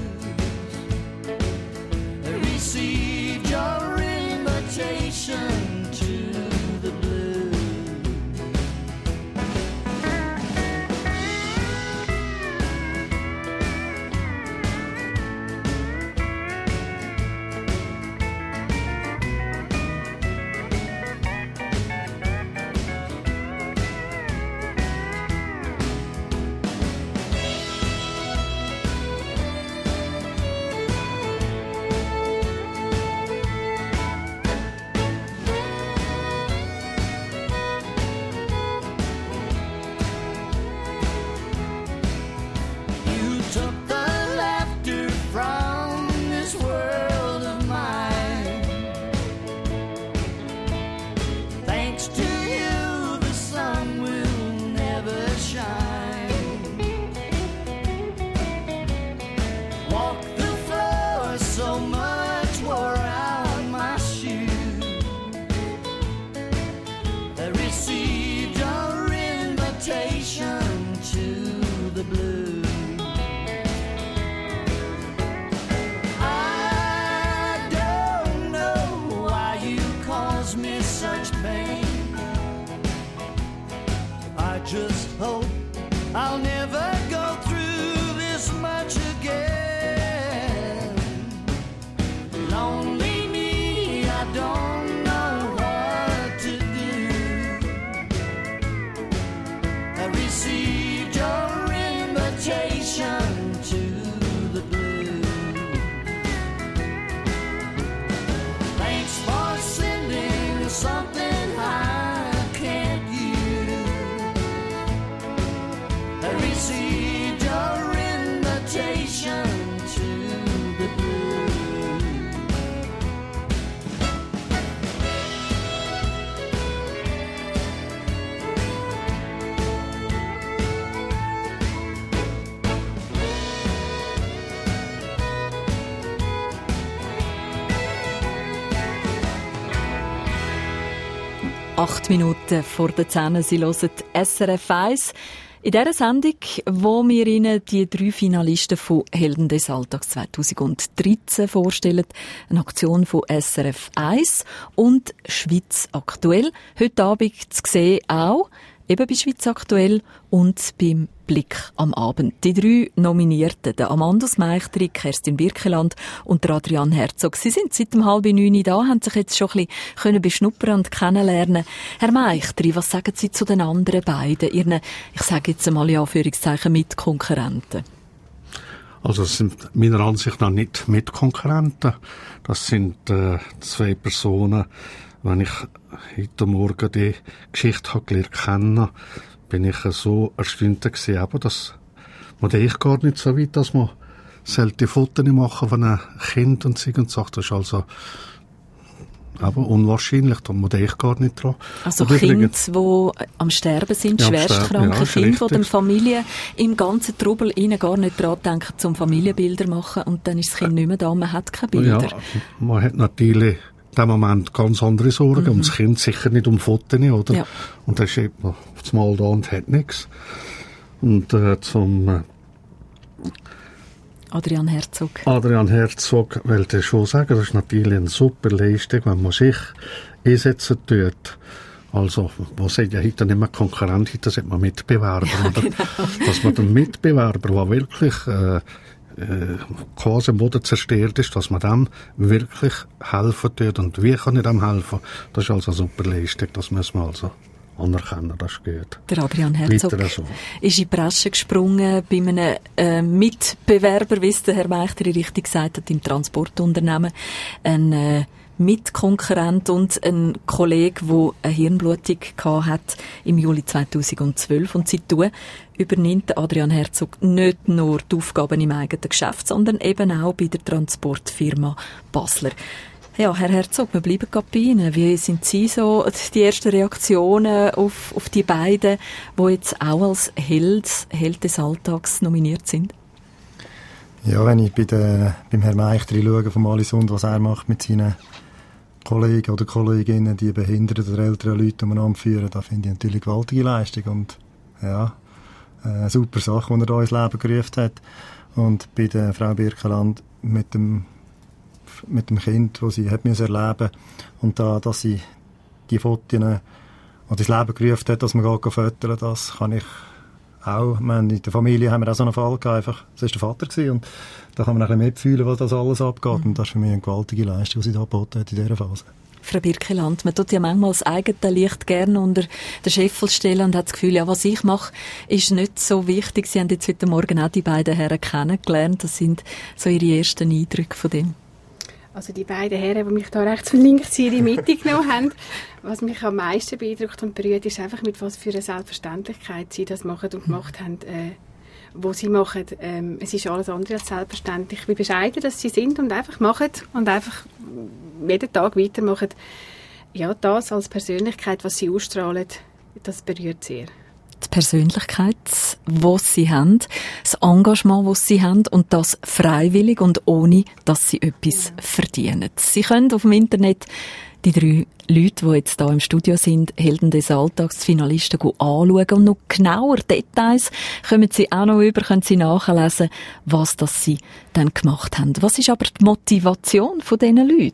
Received your invitation to the blues. Just hope I'll never go through this much again. Lonely me, I don't know what to do. I received your invitation to the blues. Thanks for sending something I can't use. I received your invitation to the blues. Acht Minuten vor der 10 Sie hören SRF 1. In dieser Sendung, wo wir Ihnen die 3 Finalisten von Helden des Alltags 2013 vorstellen, eine Aktion von SRF 1 und Schweiz aktuell. Heute Abend zu sehen auch eben bei Schweiz aktuell und beim Blick am Abend. Die 3 Nominierten, der Amandus Meichtri, Kerstin Birkeland und der Adrian Herzog. Sie sind seit 8:30 da, haben sich jetzt schon ein bisschen beschnuppern und kennenlernen. Herr Meichtri, was sagen Sie zu den anderen beiden, Ihren, ich sage jetzt einmal in Anführungszeichen, Mitkonkurrenten? Also es sind meiner Ansicht nach nicht Mitkonkurrenten. Das sind 2 Personen. Wenn ich heute Morgen die Geschichte gelernt kennen, bin ich so erstaunt gewesen, aber das man denkt gar nicht so weit, dass man selten Fotos machen von einem Kind und sagt, das ist also aber unwahrscheinlich, da muss ich gar nicht dran. Also Kinder, die am Sterben sind, schwerstkranke Kinder, die die Familie im ganzen Trubel ihnen gar nicht dran denken, zum Familienbilder machen und dann ist das Kind nicht mehr da, man hat keine Bilder. Ja, man hat natürlich in dem Moment ganz andere Sorgen, und das Kind sicher nicht um Fotos, oder? Ja. Und dann steht man auf das Mal da und hat nichts. Und zum Adrian Herzog, will ich schon sagen, das ist natürlich eine super Leistung, wenn man sich einsetzen tut. Also, was sagt ja heute nicht mehr Konkurrent, heute sagt man Mitbewerber. Ja, genau. Dass man den Mitbewerber, der wirklich quasi am Boden zerstört ist, dass man dem wirklich helfen tut. Und wie kann ich dem helfen? Das ist also eine super Leistung, das müssen wir also anerkennen, das ist gut. Der Adrian Herzog ist in die Bresche gesprungen bei einem Mitbewerber, wie es der Herr Meichter richtig gesagt hat, im Transportunternehmen. Ein Mitkonkurrent und ein Kollege, der eine Hirnblutung hat im Juli 2012. Und seitdem übernimmt Adrian Herzog nicht nur die Aufgaben im eigenen Geschäft, sondern eben auch bei der Transportfirma Basler. Ja, Herr Herzog, wir bleiben gerade bei Ihnen. Wie sind Sie so die ersten Reaktionen auf die beiden, die jetzt auch als Held des Alltags nominiert sind? Ja, wenn ich beim Herrn Meichter schaue, vom Alisund, was er macht mit seinen Kollegen oder Kolleginnen, die behinderten oder älteren Leute umeinander führen, da finde ich natürlich eine gewaltige Leistung und ja, eine super Sache, die er da ins Leben gerufen hat. Und bei der Frau Birkeland mit dem Kind, das sie hat erleben und da, dass sie die Fotos ins Leben gerufen hat, dass man fotografieren, das kann ich auch. In der Familie haben wir auch so einen Fall gehabt, einfach, das war der Vater gewesen, und da kann man ein bisschen mitfühlen, was das alles abgeht. Und das ist für mich eine gewaltige Leistung, die sie da geboten hat in dieser Phase. Frau Birkeland, man tut ja manchmal das eigene Licht gerne unter den Scheffel stellen und hat das Gefühl, ja, was ich mache, ist nicht so wichtig. Sie haben jetzt heute Morgen auch die beiden Herren kennengelernt. Das sind so Ihre ersten Eindrücke von dem. Also die beiden Herren, die mich da rechts und links in die Mitte genommen haben, was mich am meisten beeindruckt und berührt, ist einfach, mit was für einer Selbstverständlichkeit sie das machen und gemacht haben, wo sie machen. Es ist alles andere als selbstverständlich. Wie bescheiden dass sie sind und einfach machen und einfach jeden Tag weitermachen. Ja, das als Persönlichkeit, was sie ausstrahlen, das berührt sehr. Die Persönlichkeit, die sie haben, das Engagement, das sie haben und das freiwillig und ohne, dass sie etwas verdienen. Sie können auf dem Internet die 3 Leute, die jetzt hier im Studio sind, Helden des Alltags, die Finalisten, anschauen und noch genauer Details kommen sie auch noch über, können sie nachlesen, was das sie dann gemacht haben. Was ist aber die Motivation von diesen Leuten?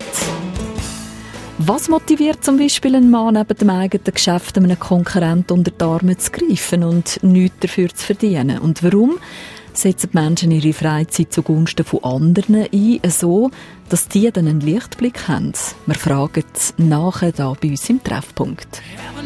Was motiviert zum Beispiel einen Mann, neben dem eigenen Geschäft einem Konkurrenten unter die Arme zu greifen und nichts dafür zu verdienen? Und warum setzen die Menschen ihre Freizeit zugunsten von anderen ein, so dass die dann einen Lichtblick haben? Wir fragen nachher hier bei uns im Treffpunkt.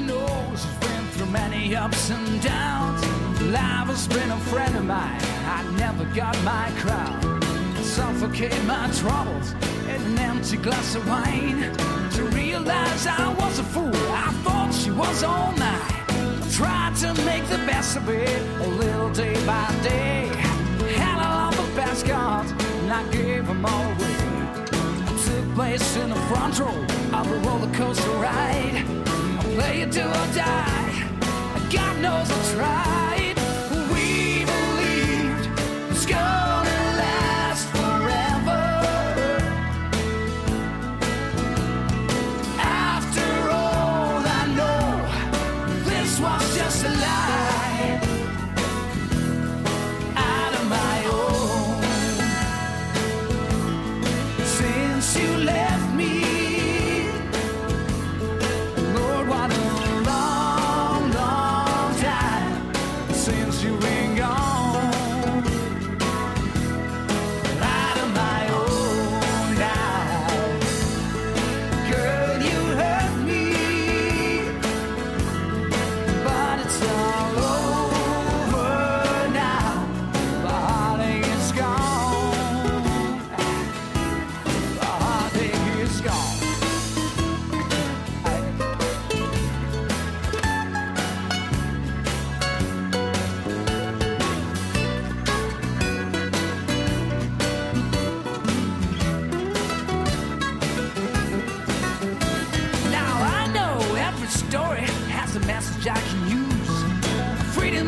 Suffocate my troubles in an empty glass of wine. To realize I was a fool, I thought she was all night. Tried to make the best of it, a little day by day. Had all the best cards, and I gave them all away. I took place in the front row of a roller coaster ride. I play it do or die, God knows I tried. We believed it's gonna last forever. After all, I know this was just a lie out of my own. Since you left me, Lord, what a long, long time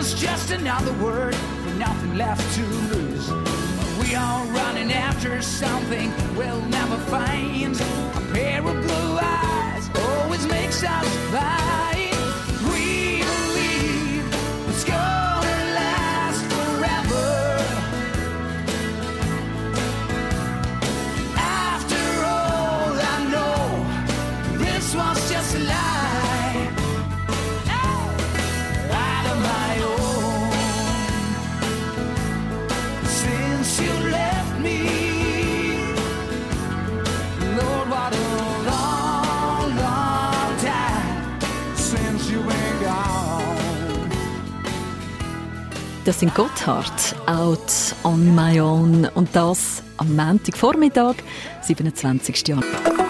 was just another word with nothing left to lose. We are running after something we'll never find. A pair of blue eyes always makes us fight. We believe it's gonna last forever. After all, I know this was just a lie. Out of my own. Since you left me, Lord, what a long, long time since you been gone. Das sind Gotthard, Out on my own. Und das am Montagvormittag, 27. Januar.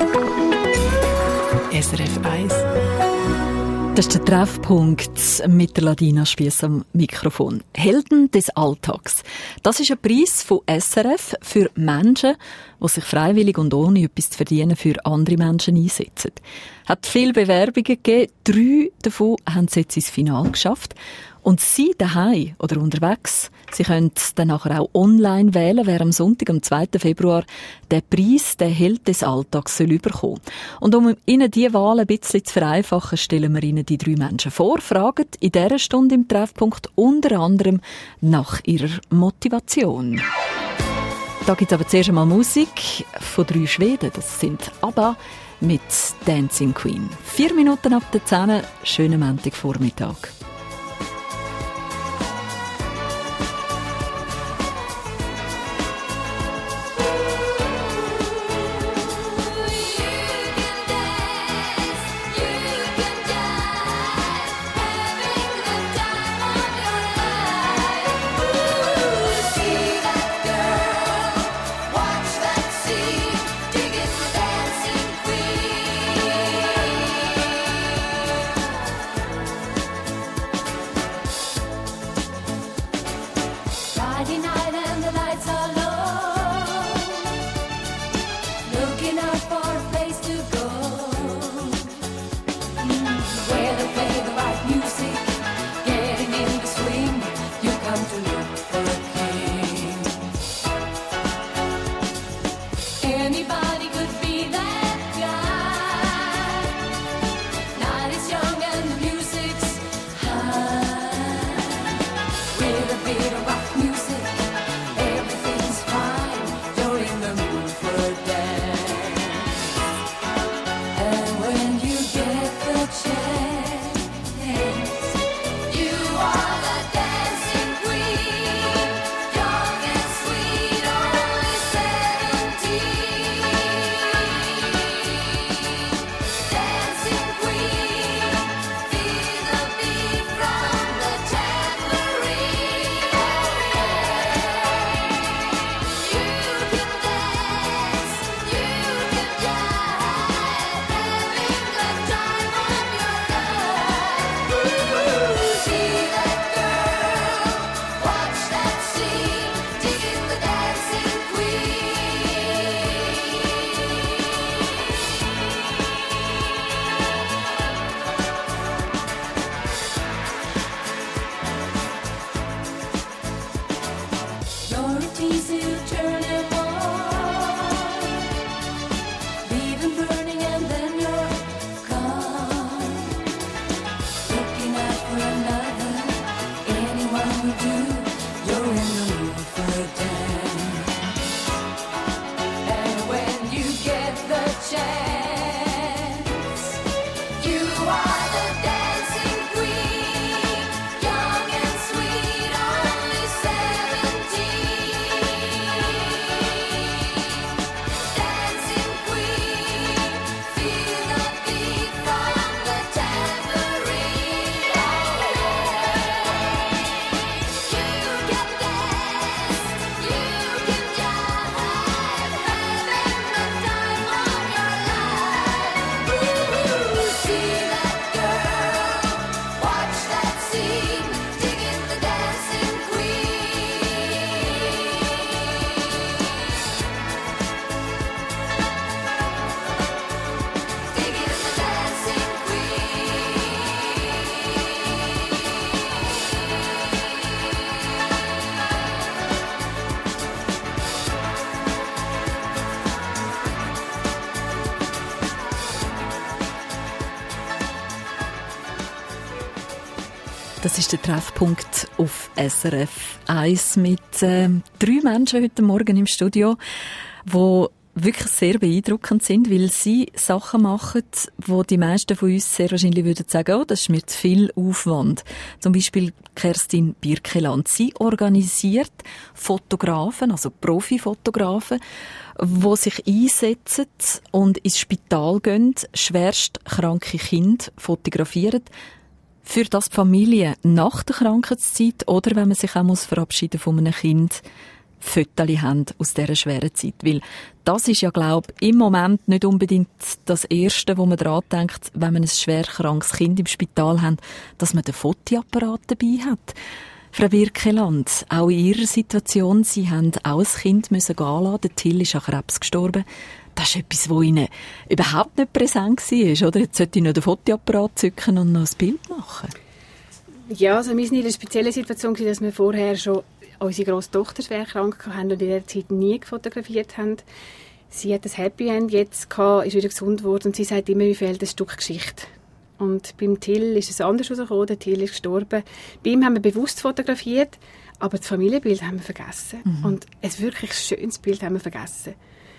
SRF 1. Das ist der Treffpunkt mit der Ladina Spiess am Mikrofon. Helden des Alltags. Das ist ein Preis von SRF für Menschen, die sich freiwillig und ohne etwas zu verdienen für andere Menschen einsetzen. Es hat viele Bewerbungen gegeben. 3 davon haben es jetzt ins Finale geschafft. Und Sie daheim oder unterwegs, Sie können dann nachher auch online wählen, wer am Sonntag, am 2. Februar, den Preis, den Held des Alltags soll bekommen. Und um Ihnen diese Wahl ein bisschen zu vereinfachen, stellen wir Ihnen die 3 Menschen vor, fragen in dieser Stunde im Treffpunkt unter anderem nach ihrer Motivation. Da gibt es aber zuerst einmal Musik von 3 Schweden. Das sind ABBA mit Dancing Queen. 4 Minuten ab der 10. Schönen Montagvormittag. Das ist der Treffpunkt auf SRF 1 mit 3 Menschen heute Morgen im Studio, die wirklich sehr beeindruckend sind, weil sie Sachen machen, wo die meisten von uns sehr wahrscheinlich würden sagen, oh, das ist mir zu viel Aufwand. Zum Beispiel Kerstin Birkeland. Sie organisiert Fotografen, also Profifotografen, die sich einsetzen und ins Spital gehen, schwerst kranke Kinder fotografieren, für das die Familie nach der Krankheitszeit oder wenn man sich auch verabschieden von einem Kind Fotos haben aus dieser schweren Zeit. Weil das ist ja, glaube ich, im Moment nicht unbedingt das Erste, wo man daran denkt, wenn man ein schwer krankes Kind im Spital hat, dass man den Fotoapparat dabei hat. Frau Birkeland, auch in Ihrer Situation, Sie haben auch ein Kind gehen lassen. Der Till ist an Krebs gestorben. Das ist etwas, das Ihnen überhaupt nicht präsent war, oder? Jetzt sollte ich noch den Fotoapparat zücken und noch ein Bild machen. Ja, also wir waren in einer speziellen Situation, dass wir vorher schon unsere grosse Tochter schwer krank hatten und in dieser Zeit nie gefotografiert haben. Sie hat ein Happy End jetzt gehabt, ist wieder gesund geworden und sie sagt immer, mir fehlt ein Stück Geschichte. Und beim Till ist es anders rausgekommen, der Till ist gestorben. Bei ihm haben wir bewusst fotografiert, aber das Familienbild haben wir vergessen. Und ein wirklich schönes Bild haben wir vergessen.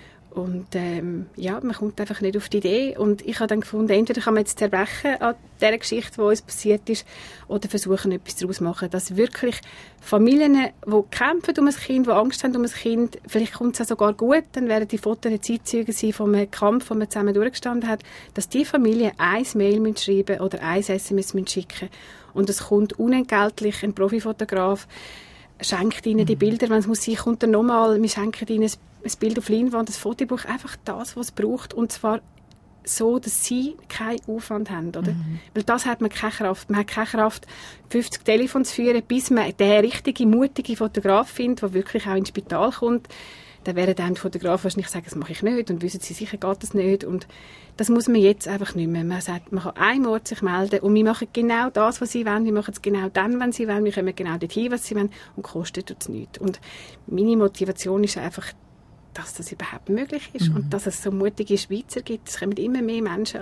Und ja, man kommt einfach nicht auf die Idee. Und ich habe dann gefunden, entweder kann man jetzt zerbrechen an dieser Geschichte, die uns passiert ist, oder versuchen, etwas daraus zu machen. Dass wirklich Familien, die kämpfen um ein Kind, die Angst haben um ein Kind, vielleicht kommt es auch sogar gut, dann werden die Fotos ein Zeitzeuge sein von einem Kampf, den man zusammen durchgestanden hat, dass die Familie ein Mail schreiben oder ein SMS schicken. Und es kommt unentgeltlich ein Profifotograf, schenkt ihnen die Bilder, wenn es muss sein, kommt dann nochmal, wir schenken ihnen ein Bild auf Leinwand, ein Fotobuch, einfach das, was es braucht, und zwar so, dass sie keinen Aufwand haben, oder? Weil das hat man keine Kraft. Man hat keine Kraft, 50 Telefone zu führen, bis man den richtigen, mutigen Fotograf findet, der wirklich auch ins Spital kommt. Dann werden dann die Fotografen wahrscheinlich sagen, das mache ich nicht, und wissen sie sicher, geht das nicht. Und das muss man jetzt einfach nicht mehr. Man sagt, man kann einen Ort sich melden und wir machen genau das, was sie wollen. Wir machen es genau dann, wenn sie wollen. Wir kommen genau dorthin, was sie wollen, und kostet uns nichts. Und meine Motivation ist einfach, dass das überhaupt möglich ist und dass es so mutige Schweizer gibt. Es kommen immer mehr Menschen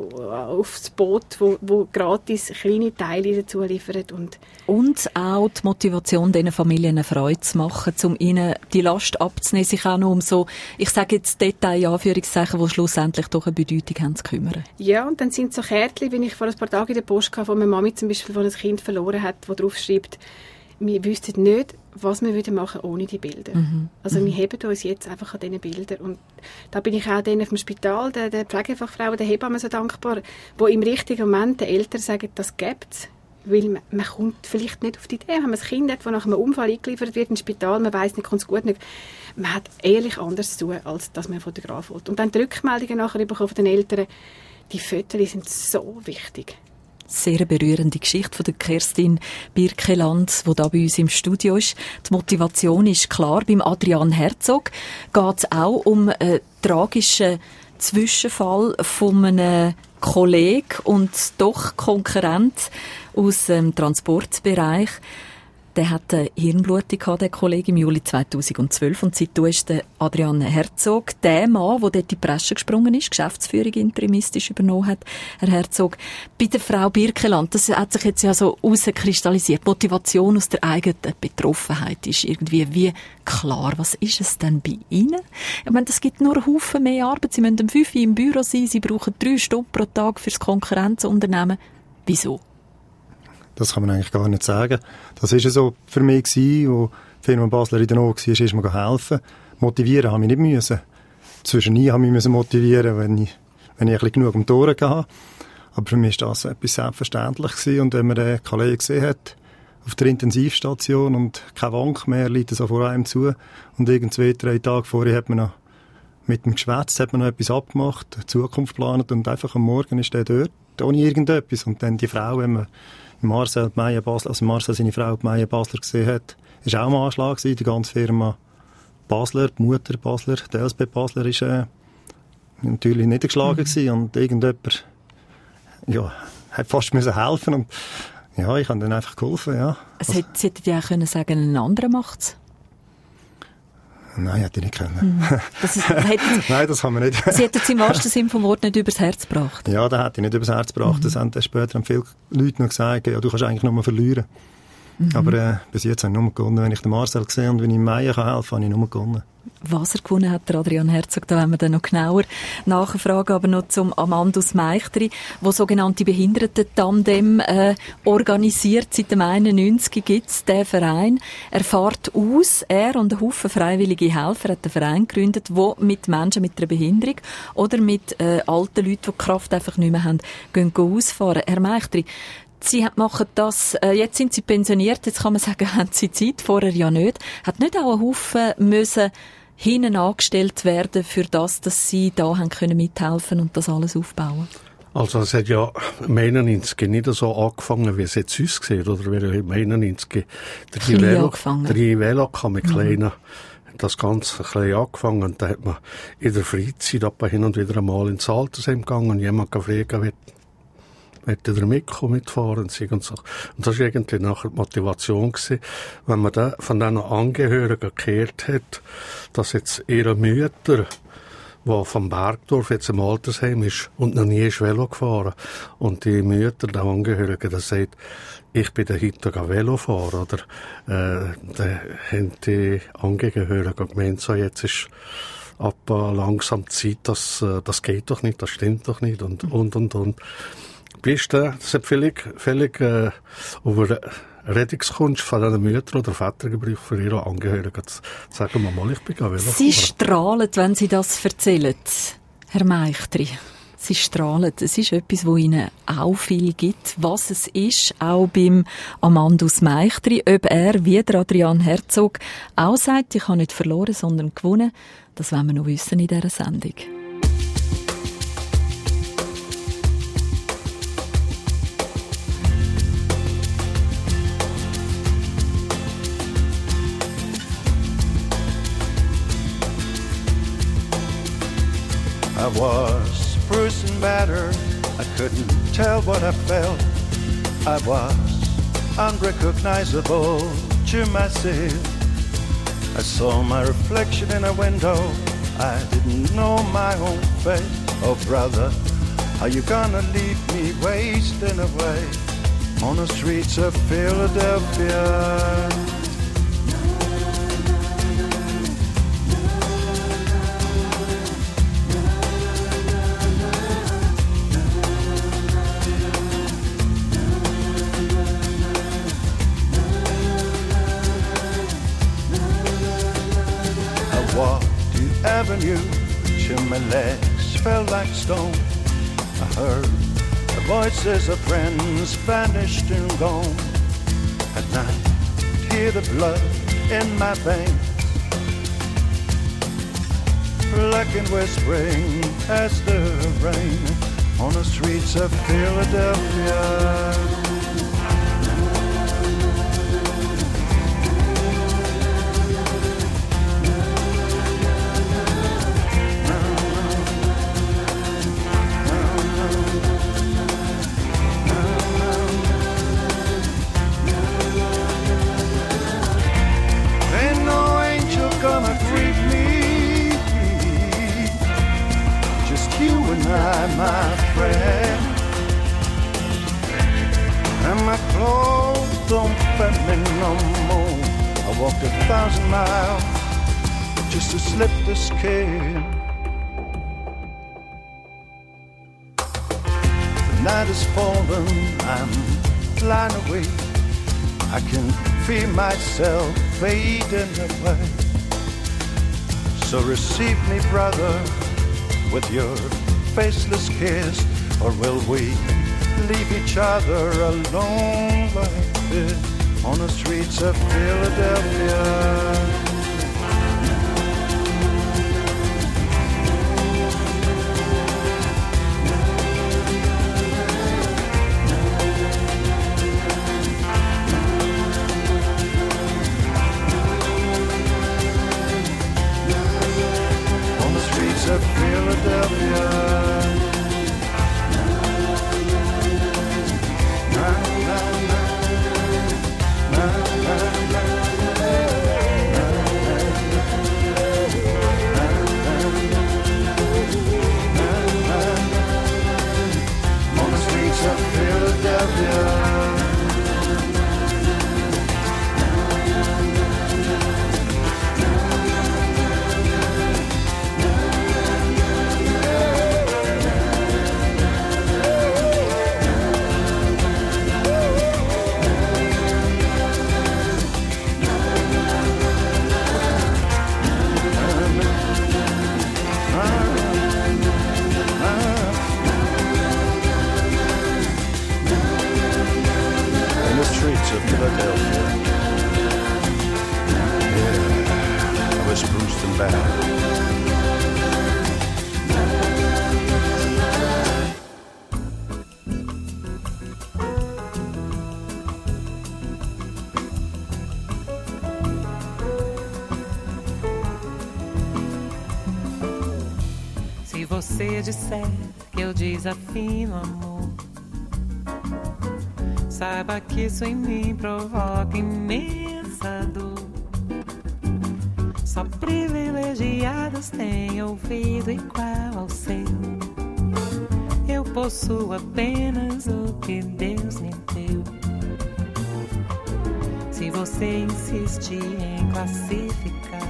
aufs Boot, wo gratis kleine Teile dazu liefern. Und auch die Motivation, diesen Familien eine Freude zu machen, um ihnen die Last abzunehmen, sich auch noch um so, ich sage jetzt Detail, Anführungszeichen, die schlussendlich doch eine Bedeutung haben, zu kümmern. Ja, und dann sind so Kärtchen, wie ich vor ein paar Tagen in der Post hatte, von einer Mami zum Beispiel, die ein Kind verloren hat, die drauf schreibt, wir wüssten nicht, was wir machen ohne die Bilder. Also wir heben uns jetzt einfach an diesen Bildern. Und da bin ich auch denen vom Spital, der Pflegefachfrau, der Hebamme so dankbar, die im richtigen Moment den Eltern sagen, das gibt es. Weil man kommt vielleicht nicht auf die Idee, wenn man ein Kind hat, das nach einem Unfall eingeliefert wird ins Spital, man weiss nicht, kommt es gut nicht. Man hat ehrlich anders zu tun, als dass man einen Fotograf will. Und dann die Rückmeldungen nachher bekommen von den Eltern, die Fotos sind so wichtig. Sehr berührende Geschichte von der Kerstin Birkeland, die da bei uns im Studio ist. Die Motivation ist klar. Beim Adrian Herzog geht es auch um einen tragischen Zwischenfall von einem Kollegen und doch Konkurrent aus dem Transportbereich. Der hat eine Hirnblutung gehabt, der Kollege, im Juli 2012. Und seitdem ist der Adrian Herzog, der Mann, der dort in die Presse gesprungen ist, Geschäftsführung interimistisch übernommen hat, Herr Herzog. Bei der Frau Birkeland, das hat sich jetzt ja so herauskristallisiert. Motivation aus der eigenen Betroffenheit ist irgendwie wie klar. Was ist es denn bei Ihnen? Ich meine, es gibt nur einen Haufen mehr Arbeit. Sie müssen um 5 Uhr im Büro sein, Sie brauchen 3 Stunden pro Tag fürs Konkurrenzunternehmen. Wieso? Das kann man eigentlich gar nicht sagen. Das war so für mich, wo die Firma Basler in der Not war, ist mir helfen. Motivieren habe ich nicht müssen. Zwischen nie habe ich mich motivieren, wenn ich ein bisschen genug um die Ohren hatte. Aber für mich war das etwas selbstverständlich gewesen. Und wenn man den Kollegen gesehen hat, auf der Intensivstation und keine Wank mehr, liegt er so vor einem zu. Und irgendwie 2-3 Tage vorher hat man noch mit dem geschwätzt, hat man noch etwas abgemacht, Zukunft geplant, und einfach am Morgen ist der dort, ohne irgendetwas. Und dann die Frau, wenn man Marcel seine Frau, die Maya Basler, gesehen hat, war auch am Anschlag gewesen. Die ganze Firma Basler, die Mutter Basler, die LSB Basler, war natürlich niedergeschlagen gewesen. Und irgendjemand, hat fast müssen helfen. Und ja, ich habe dann einfach geholfen, ja. Sie hätten ja auch können sagen, ein anderer macht es. Nein, hätte ich nicht können. Nein, das kann man nicht. Sie hätten es im wahrsten Sinne vom Wort nicht übers Herz gebracht. Ja, das hätte ich nicht übers Herz gebracht. Das haben dann später viele Leute noch gesagt, ja, du kannst eigentlich nur verlieren. Aber bis jetzt habe ich nur gewonnen. Wenn ich den Marcel sehe und wenn ich Meier helfen kann, habe ich nur gewonnen. Was er gewonnen hat, der Adrian Herzog, da werden wir dann noch genauer nachfragen, aber noch zum Amandus Meichtri, wo sogenannte Behinderten-Tandem organisiert. Seit dem 91 gibt es den Verein. Er fährt aus, er und ein Haufen freiwillige Helfer hat einen Verein gegründet, der mit Menschen mit einer Behinderung oder mit alten Leuten, die die Kraft einfach nicht mehr haben, gehen ausfahren. Herr Meichtri, Sie machen das, jetzt sind Sie pensioniert, jetzt kann man sagen, haben Sie Zeit, vorher ja nicht. Hat nicht auch ein Haufen müssen hinten angestellt werden für das, dass Sie da haben können mithelfen und das alles aufbauen? Also es hat ja im 91 nicht so angefangen, wie es jetzt uns sieht, oder wie im 91 drei Velo mit kleinen, das Ganze ein bisschen angefangen, und da hat man in der Freizeit ab hin und wieder einmal ins Altersheim gegangen und jemand gefragt, möchte er mitfahren und so. Und das war eigentlich nachher die Motivation gewesen, wenn man da von diesen Angehörigen gehört hat, dass jetzt ihre Mütter, die vom Bergdorf jetzt im Altersheim ist und noch nie ist Velo gefahren, und die Mütter, die Angehörigen, die sagt, ich bin heute Velo fahren, oder da haben die Angehörigen gemeint, so jetzt ist ab langsam Zeit, das geht doch nicht, das stimmt doch nicht, und. Das hat völlig über Redungskunst von diesen Müttern oder Vätern gebraucht für ihre Angehörigen. Sagen wir mal, ich bin Velo. Sie strahlen, wenn Sie das erzählen, Herr Meichtri. Sie strahlen. Es ist etwas, wo Ihnen auch viel gibt. Was es ist, auch beim Amandus Meichtri, ob er, wie der Adrian Herzog, auch sagt, ich habe nicht verloren, sondern gewonnen, das wollen wir noch wissen in dieser Sendung. I was bruised and battered, I couldn't tell what I felt. I was unrecognizable to myself. I saw my reflection in a window, I didn't know my own face. Oh brother, are you gonna leave me wasting away on the streets of Philadelphia? Avenue till my legs felt like stone. I heard the voices of friends vanished and gone. At night, hear the blood in my veins, black and whispering as the rain on the streets of Philadelphia. My friend, and my clothes don't fit me no more. I walked 1,000 miles just to slip the skin. The night is fallen, I'm flying away. I can feel myself fading away. So receive me, brother, with your faceless kiss, or will we leave each other alone like this on the streets of Philadelphia? On the streets of Philadelphia. bad. Se você disser que eu desafino amor, saiba que isso em mim provoca imensa dor. Só privilegiados têm ouvido igual ao seu. Eu possuo apenas o que Deus me deu. Se você insiste em classificar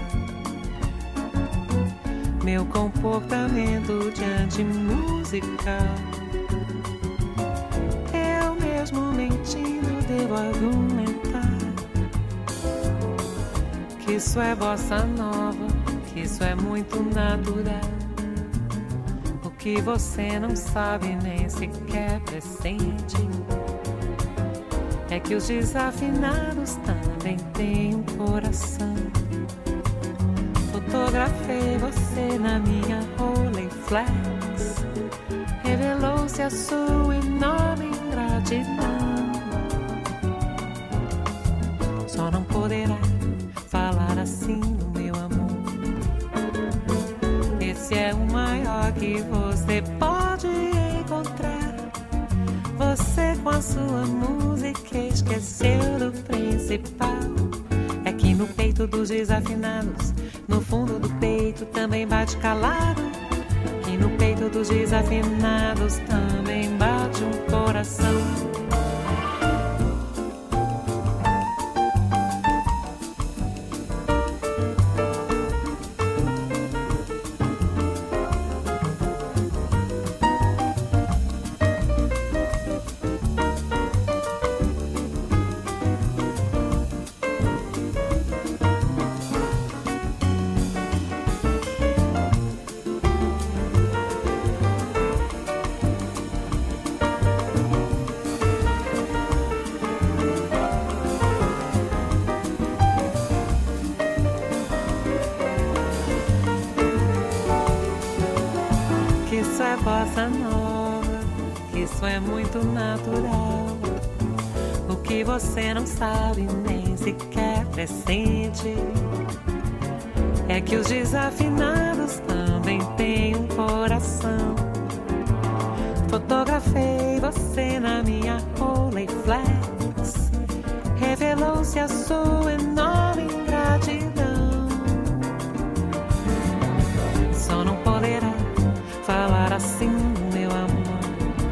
meu comportamento diante musical, eu mesmo mentindo devo argumentar que isso é bossa nova, que isso é muito natural. O que você não sabe nem sequer pressente é que os desafinados também têm um coração. Fotografei você na minha Rolleiflex, revelou-se a sua enorme ingratidão. Só não poderá falar assim do meu amor. Esse é o maior que você pode encontrar. Você com a sua música esqueceu do principal. É que no peito dos desafinados, no fundo do peito também bate calado. E no peito dos desafinados também bate um coração. Bossa nova, isso é muito natural. O que você não sabe nem sequer pressente é que os desafinados também têm um coração. Fotografei você na minha Rolleiflex, revelou-se a sua enorme ingratidão. Só não poderá falar assim, meu amor.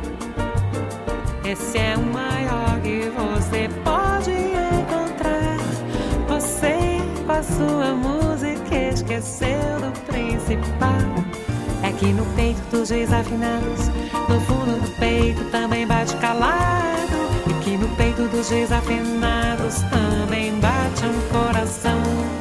Esse é o maior que você pode encontrar. Você com a sua música esqueceu do principal. É que no peito dos desafinados, no fundo do peito também bate calado. E que no peito dos desafinados também bate um coração.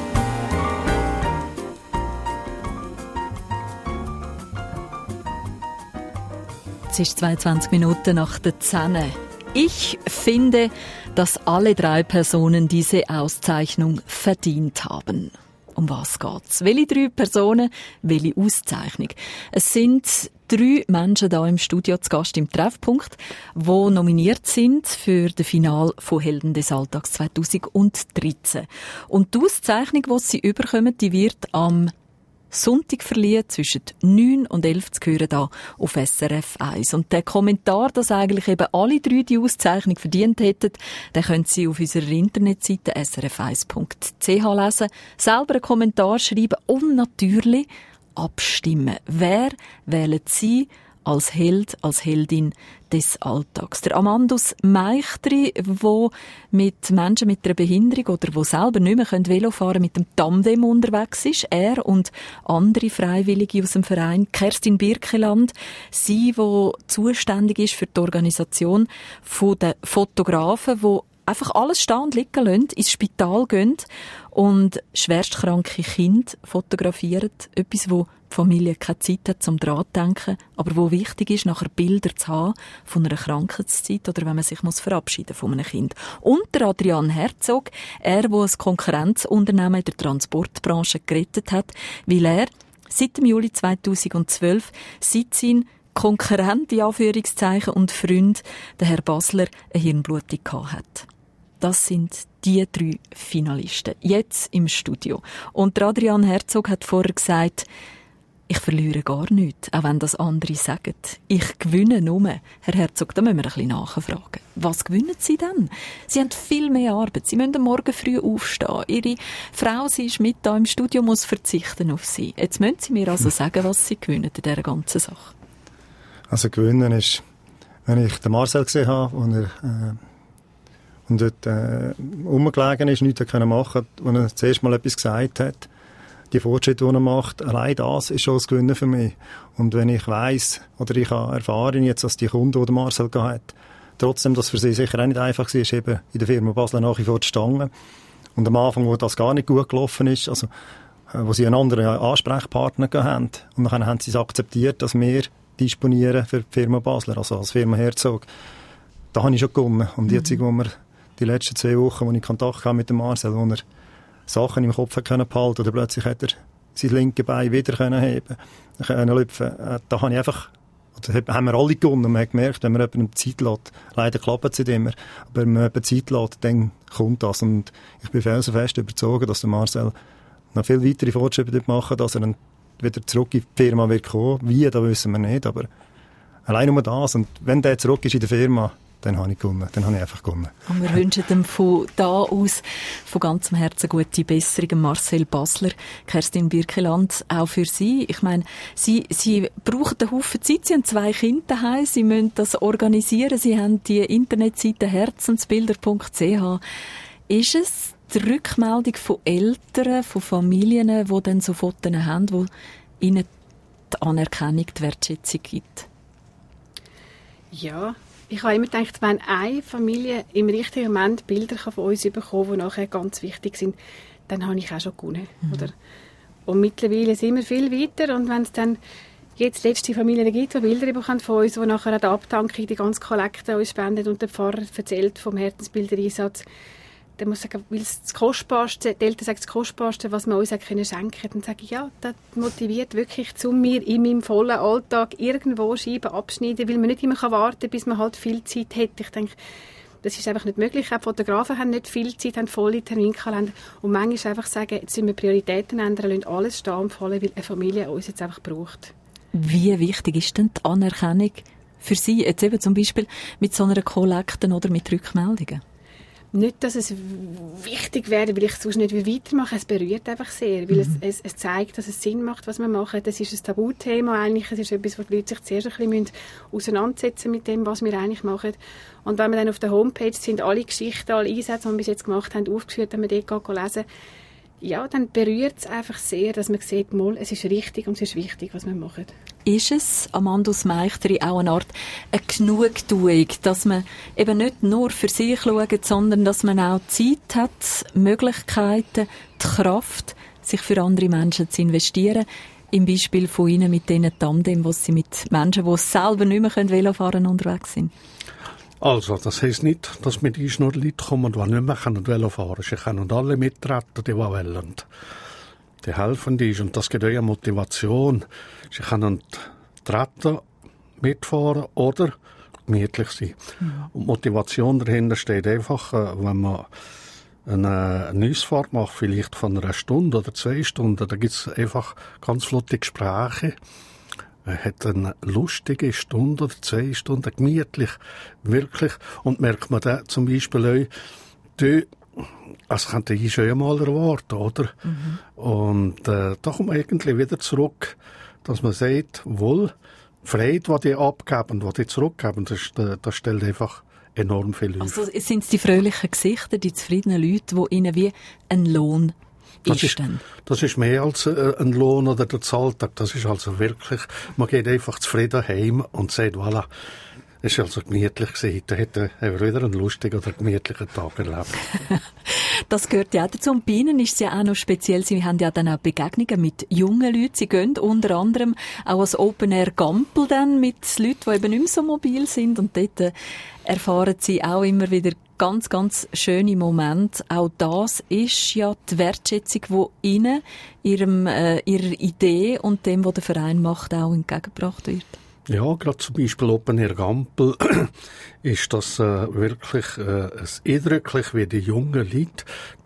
Es ist 22 Minuten nach der 10. Ich finde, dass alle 3 Personen diese Auszeichnung verdient haben. Um was geht's? Welche 3 Personen, welche Auszeichnung? Es sind 3 Menschen hier im Studio zu Gast im Treffpunkt, die nominiert sind für das Finale von Helden des Alltags 2013. Und die Auszeichnung, die sie überkommen, die wird am Sonntag verliehen, zwischen 9 und 11 zu hören hier auf SRF 1. Und der Kommentar, dass eigentlich eben alle 3 die Auszeichnung verdient hätten, den können Sie auf unserer Internetseite srf1.ch lesen, selber einen Kommentar schreiben und natürlich abstimmen. Wer wählen Sie als Held, als Heldin des Alltags? Der Amandus Meichtri, der mit Menschen mit einer Behinderung oder die selber nicht mehr Velo fahren können, mit dem Tandem unterwegs ist. Er und andere Freiwillige aus dem Verein. Kerstin Birkeland, sie, die zuständig ist für die Organisation der Fotografen, die einfach alles stehen und liegen lassen, ins Spital gehen und schwerstkranke Kinder fotografieren. Etwas, wo die Familie keine Zeit hat, zum dran zu denken, aber wo wichtig ist, nachher Bilder zu haben von einer Krankheitszeit oder wenn man sich verabschieden von einem Kind. Und der Adrian Herzog, er, der ein Konkurrenzunternehmen in der Transportbranche gerettet hat, weil er seit dem Juli 2012 seit sein Konkurrent, in Anführungszeichen, und Freund, der Herr Basler, eine Hirnblutung gehabt hat. Das sind die 3 Finalisten, jetzt im Studio. Und der Adrian Herzog hat vorher gesagt, ich verliere gar nichts, auch wenn das andere sagen. Ich gewinne nur. Herr Herzog, da müssen wir ein bisschen nachfragen. Was gewinnen Sie denn? Sie haben viel mehr Arbeit. Sie müssen am Morgen früh aufstehen. Ihre Frau, sie ist mit da im Studio, muss verzichten auf Sie. Jetzt müssen Sie mir also sagen, was Sie gewinnen in dieser ganzen Sache. Also gewinnen ist, wenn ich den Marcel gesehen habe und dort rumgelegen ist, nichts machen konnte, als er zuerst mal etwas gesagt hat, die Fortschritte, die er macht, allein das ist schon das Gewinnen für mich. Und wenn ich weiss, oder ich habe erfahren jetzt, dass die Kunden, die der Marcel hat, trotzdem, dass für sie sicher auch nicht einfach war, eben in der Firma Basler nach wie vor zu stangen. Und am Anfang, wo das gar nicht gut gelaufen ist, also wo sie einen anderen Ansprechpartner haben, und dann haben sie es akzeptiert, dass wir disponieren für die Firma Basler, also als Firma Herzog. Da habe ich schon gewonnen. Und jetzt, wo wir die letzten 2 Wochen, wo ich Kontakt hatte mit dem Marcel, wo er Sachen im Kopf behalten konnte, oder plötzlich hat er sein linkes Bein wieder heben können lüpfen. Da habe ich einfach, oder haben wir alle gewonnen. Und man hat gemerkt, wenn man jemandem Zeit lässt, leider klappt es nicht immer, aber wenn man jemandem Zeit lässt, dann kommt das. Und ich bin felsenfest überzeugt, dass der Marcel noch viel weitere Fortschritte machen, dass er dann wieder zurück in die Firma wird kommen. Wie, das wissen wir nicht, aber allein nur das. Und wenn der zurück ist in der Firma, dann habe ich gewonnen. Dann habe ich einfach gewonnen. Und wir wünschen dem von da aus von ganzem Herzen gute Besserung, Marcel Basler, Kerstin Birkeland, auch für Sie. Ich meine, Sie brauchen einen Haufen Zeit. Sie haben 2 Kinder daheim. Sie müssen das organisieren. Sie haben die Internetseite herzensbilder.ch. Ist es die Rückmeldung von Eltern, von Familien, die dann so Fotos haben, die ihnen die Anerkennung, die Wertschätzung gibt? Ja, ich habe immer gedacht, wenn eine Familie im richtigen Moment Bilder von uns bekommen, die nachher ganz wichtig sind, dann habe ich auch schon gewonnen. Oder? Und mittlerweile sind wir viel weiter, und wenn es dann jetzt letzte Familien gibt, die Bilder bekommen von uns, die nachher an der Abtankung die ganze Kollekte uns spendet und der Pfarrer erzählt vom Herzensbildereinsatz, dann muss ich sagen, weil es das Kostbarste, die Eltern sagen, das Kostbarste, was wir uns schenken können, dann sage ich, ja, das motiviert wirklich, zu mir in meinem vollen Alltag irgendwo Scheiben abschneiden, weil man nicht immer warten kann, bis man halt viel Zeit hat. Ich denke, das ist einfach nicht möglich. Auch Fotografen haben nicht viel Zeit, haben volle Terminkalender. Und manchmal einfach sagen, jetzt müssen wir Prioritäten ändern, lassen alles stehen und fallen, weil eine Familie uns jetzt einfach braucht. Wie wichtig ist denn die Anerkennung für Sie, jetzt eben zum Beispiel mit so einer Kollekte oder mit Rückmeldungen? Nicht, dass es wichtig wäre, weil ich sonst nicht weitermache. Es berührt einfach sehr, weil es zeigt, dass es Sinn macht, was wir machen. Das ist ein Tabuthema eigentlich. Es ist etwas, wo die Leute sich zuerst ein bisschen auseinandersetzen mit dem, was wir eigentlich machen. Und wenn wir dann auf der Homepage sind, alle Geschichten, alle Einsätze, die wir bis jetzt gemacht haben, aufgeführt, wenn wir dort lesen, ja, dann berührt es einfach sehr, dass man sieht, mal, es ist richtig und es ist wichtig, was wir machen. Ist es, Amandus Meichteri, auch eine Art eine Genugtuung, dass man eben nicht nur für sich schaut, sondern dass man auch Zeit hat, Möglichkeiten, die Kraft, sich für andere Menschen zu investieren? Im Beispiel von Ihnen mit diesen Tandem, wo Sie mit Menschen, die selber nicht mehr Velo fahren können, unterwegs sind. Also, das heisst nicht, dass mit uns nur Leute kommen, die nicht mehr Velo fahren können. Sie können alle mittreten, die wollen. Die helfen uns. Und das gibt auch eine Motivation. Sie können treten, mitfahren oder gemütlich sein. Und die Motivation dahinter steht einfach, wenn man eine Ausfahrt macht, vielleicht von einer Stunde oder 2 Stunden, da gibt es einfach ganz flotte Gespräche. Man hat eine lustige Stunde oder 2 Stunden gemütlich, wirklich. Und merkt man dann zum Beispiel auch, das könnte ich schon einmal erwarten, oder? Und da kommt man irgendwie wieder zurück, dass man sagt, wohl, Freude, die abgeben, die zurückgeben, das stellt einfach enorm viel auf. Also sind es die fröhlichen Gesichter, die zufriedenen Leute, die ihnen wie ein Lohn das ist mehr als ein Lohn oder der Zahltag. Das ist also wirklich, man geht einfach zufrieden heim und sagt, voilà, Es war also gemütlich. Heute haben wir wieder einen lustigen oder gemütlichen Tag erlebt. Das gehört ja auch dazu. Und bei Ihnen ist es ja auch noch speziell. Sie haben ja dann auch Begegnungen mit jungen Leuten. Sie gehen unter anderem auch als Open Air Gampel dann mit Leuten, die eben nicht mehr so mobil sind. Und dort erfahren Sie auch immer wieder ganz, ganz schöne Momente. Auch das ist ja die Wertschätzung, die Ihnen, ihrer Idee und dem, was der Verein macht, auch entgegengebracht wird. Ja, gerade zum Beispiel Open Air Gampel ist das wirklich eindrücklich, wie die jungen Leute,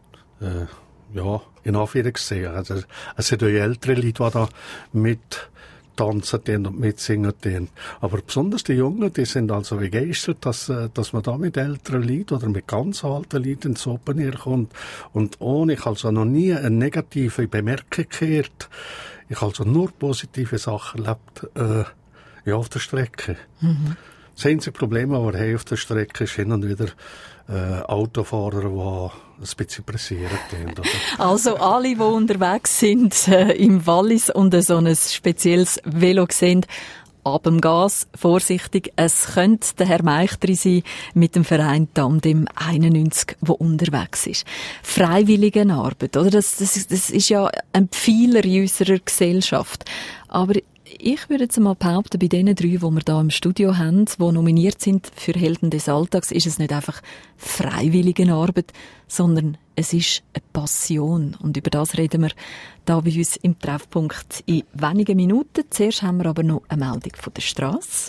in Anführungszeichen, also es sind auch ältere Leute, die da mit tanzen und mitsingen. Aber besonders die Jungen, die sind also begeistert, dass man da mit älteren Leuten oder mit ganz alten Leuten ins Open Air kommt. Und ich habe also noch nie eine negative Bemerkung gehört. Ich habe also nur positive Sachen erlebt, auf der Strecke. Mhm. Das einzige Problem, das wir haben auf der Strecke, ist hin und wieder Autofahrer, die ein bisschen pressieren. Also alle, die unterwegs sind im Wallis und so ein spezielles Velo sehen, ab dem Gas, vorsichtig. Es könnte der Herr Meichtri sein mit dem Verein Tandem 91, der unterwegs ist. Freiwilligenarbeit, oder? Das ist ja ein Pfeiler in unserer Gesellschaft. Aber ich würde jetzt mal behaupten, bei den 3, die wir hier im Studio haben, die nominiert sind für Helden des Alltags, ist es nicht einfach Freiwilligenarbeit, sondern es ist eine Passion. Und über das reden wir hier bei uns im Treffpunkt in wenigen Minuten. Zuerst haben wir aber noch eine Meldung von der Strasse.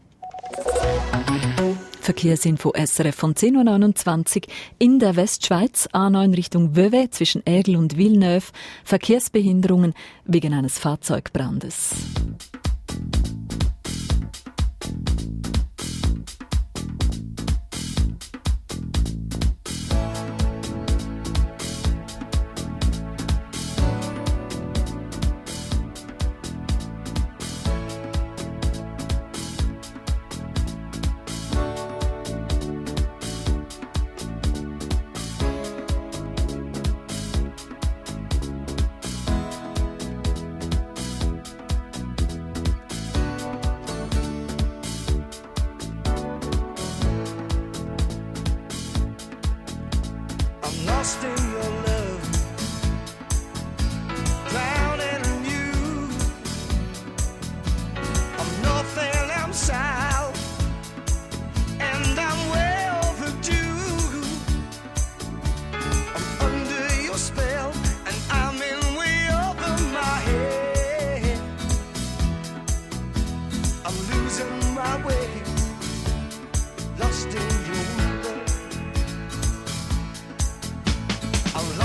Verkehrsinfo SRF von 10.29 Uhr in der Westschweiz, A9 Richtung Vevey zwischen Aigle und Villeneuve. Verkehrsbehinderungen wegen eines Fahrzeugbrandes. Lost in your love, drowning in you. I'm north and I'm south, and I'm way overdue. I'm under your spell, and I'm in way over my head. I'm losing my way, lost in your love. I'm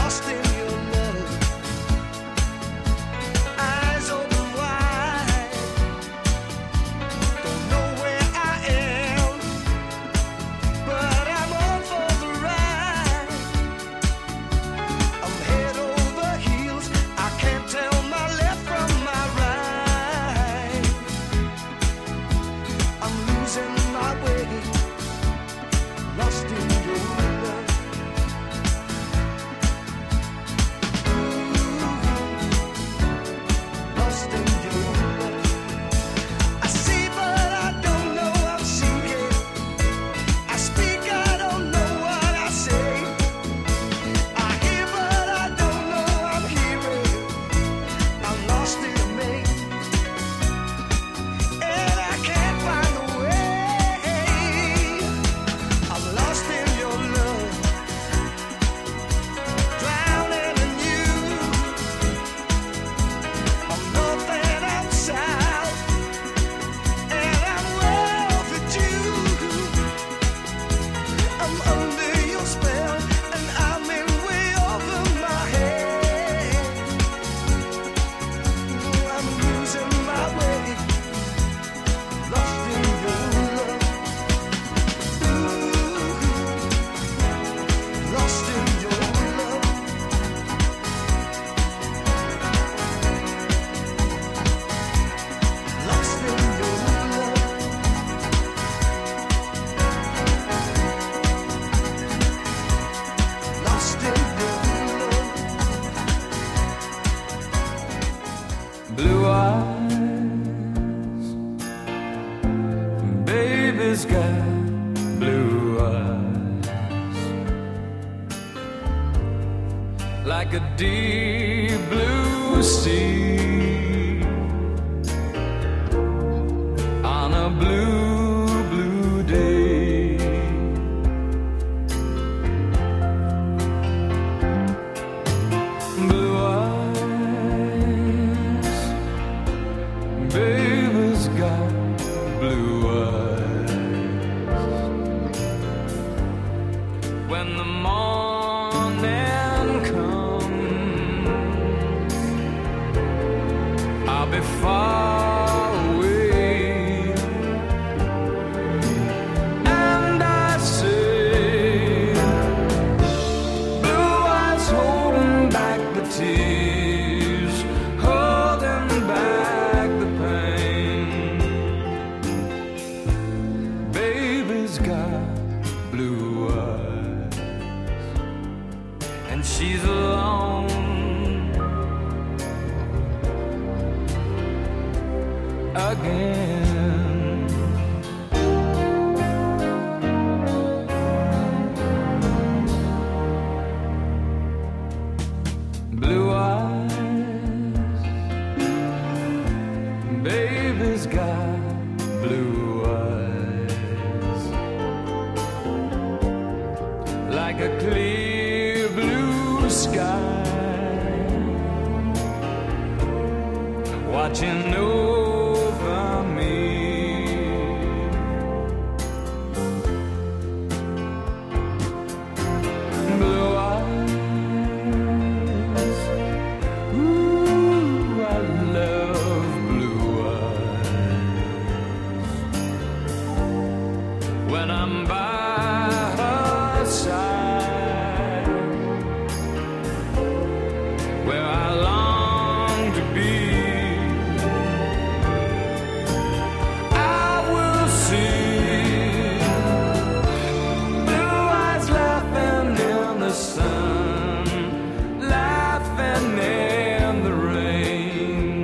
like a deep blue sea on a blue, blue day. Blue eyes, baby's got blue eyes. When the morning comes, I'll be far away, and I say, blue eyes holding back the tears, holding back the pain. Baby's got blue eyes, and she's alone again. Blue eyes, baby's got blue eyes, like a clear blue sky, watching over me. Blue eyes, ooh, I love blue eyes. When I'm by her side, where I long to be, I will see blue eyes laughing in the sun, laughing in the rain.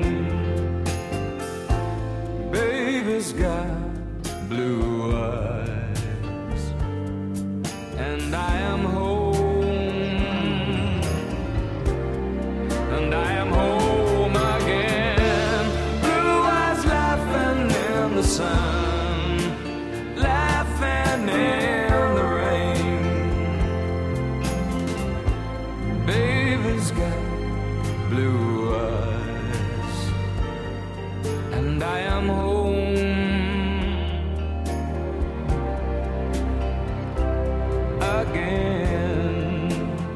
Baby's got blue eyes, and I am home, and I am home again. Blue eyes laughing in the sun, laughing in the rain. Baby's got blue eyes, and I am home again.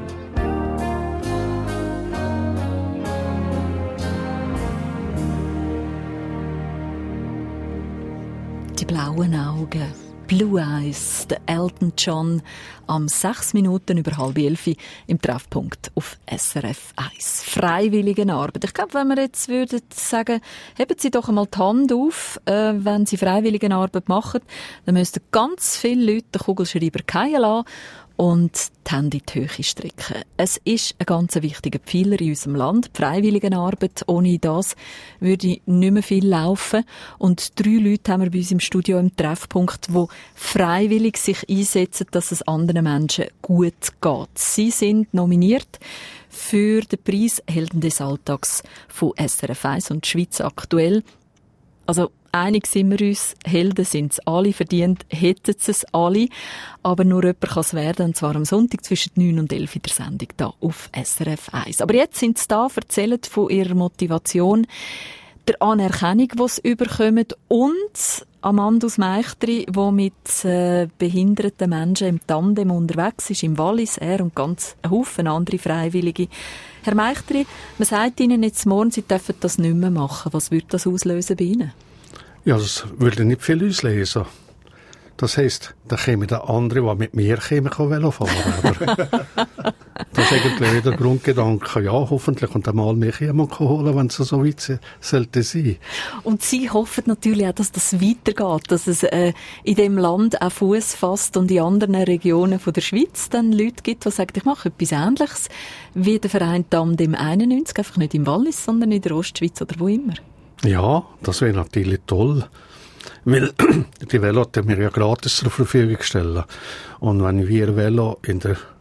Die blauen Augen. Blue Eyes, der Elton John, am 6 Minuten über 10:30 im Treffpunkt auf SRF 1. Freiwilligenarbeit. Ich glaube, wenn wir jetzt würden sagen, heben Sie doch einmal die Hand auf, wenn Sie Freiwilligenarbeit machen, dann müssten ganz viele Leute den Kugelschreiber fallen lassen und die Hände in die Höhe strecken. Es ist ein ganz wichtiger Pfeiler in unserem Land, die Freiwilligenarbeit. Ohne das würde nicht mehr viel laufen. Und 3 Leute haben wir bei uns im Studio im Treffpunkt, die freiwillig sich einsetzen, dass es anderen Menschen gut geht. Sie sind nominiert für den Preis Helden des Alltags von SRF 1 und Schweiz aktuell. Also einig sind wir uns, Helden sind es alle, verdient hätten es alle, aber nur jemand kann es werden, und zwar am Sonntag zwischen 9 und 11 in der Sendung hier auf SRF 1. Aber jetzt sind sie da, erzählen von ihrer Motivation, der Anerkennung, die sie überkommen, und Amandus Meichtri, der mit behinderten Menschen im Tandem unterwegs ist, im Wallis, er und ganz ein Haufen andere Freiwillige. Herr Meichtri, man sagt Ihnen jetzt morgen, Sie dürfen das nicht mehr machen. Was würde das auslösen bei Ihnen? Ja, das würde nicht viel auslösen. Das heisst, da käme der andere, der mit mir käme, Velo fahren. Das ist eigentlich der Grundgedanke. Ja, hoffentlich und einmal mich jemand holen, wenn es so weit sollte sein. Und Sie hoffen natürlich auch, dass das weitergeht, dass es in dem Land auch Fuß fasst und in anderen Regionen von der Schweiz dann Leute gibt, die sagen, ich mache etwas Ähnliches wie der Verein Tandem 91, einfach nicht im Wallis, sondern in der Ostschweiz oder wo immer. Ja, das wäre natürlich toll. Weil die Velo mir ja gratis zur Verfügung stellen. Und wenn wir Velo in der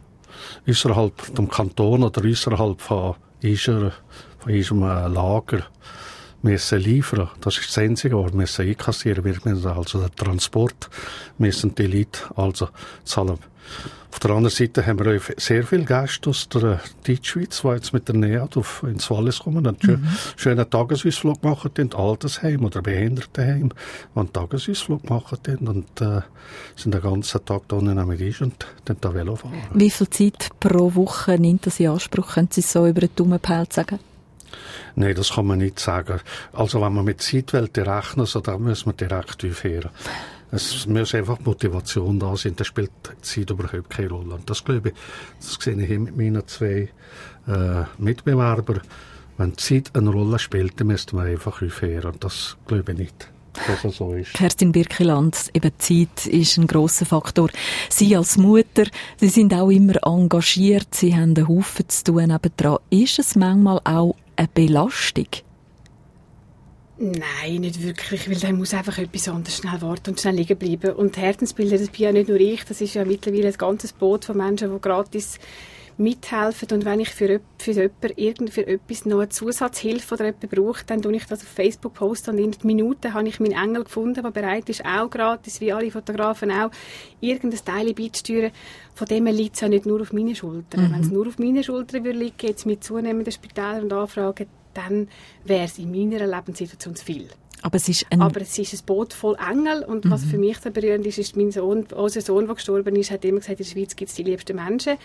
außerhalb dem Kanton oder außerhalb von unserem Lager müssen liefern. Das ist das Einzige, was wir müssen einkassieren. Wir müssen also den Transport müssen die Leute also zahlen. Auf der anderen Seite haben wir auch sehr viele Gäste aus der Deutschschweiz, die jetzt mit der NEAD ins Wallis kommen und einen schönen Tagesausflug machen in Altersheim oder Behindertenheim, die einen Tagesausflug machen und sind den ganzen Tag da unten mit uns und dann da Velo fahren. Wie viel Zeit pro Woche nimmt das in Anspruch? Können Sie es so über den Daumen gepeilt sagen? Nein, das kann man nicht sagen. Also wenn man mit Zeitwelt rechnen, so dann muss man direkt aufhören. Es muss einfach Motivation da sein, da spielt die Zeit überhaupt keine Rolle. Und das glaube ich, das sehe ich mit meinen 2 Mitbewerbern. Wenn die Zeit eine Rolle spielt, dann müsste man einfach aufhören. Und das glaube ich nicht, dass es so ist. Kerstin Birkeland, eben Zeit ist ein grosser Faktor. Sie als Mutter, Sie sind auch immer engagiert, Sie haben einen Haufen zu tun nebendran. Ist es manchmal auch eine Belastung? Nein, nicht wirklich, weil dann muss einfach etwas anderes schnell warten und schnell liegen bleiben. Und Herzensbilder, das bin ja nicht nur ich, das ist ja mittlerweile ein ganzes Boot von Menschen, die gratis mithelfen. Und wenn ich für etwas noch eine Zusatzhilfe oder etwas brauche, dann tue ich das auf Facebook posten und in Minuten habe ich meinen Engel gefunden, der bereit ist, auch gratis, wie alle Fotografen auch, irgendein Teil beizusteuern. Von dem liegt es ja nicht nur auf meinen Schultern. Wenn es nur auf meinen Schultern würde liegen, jetzt mit zunehmenden Spitälern und Anfragen, dann wäre es in meiner Lebenssituation zu viel. Aber es ist ein Boot voll Engel und was für mich so berührend ist mein Sohn, unser Sohn, der gestorben ist, hat immer gesagt, in der Schweiz gibt es die liebsten Menschen.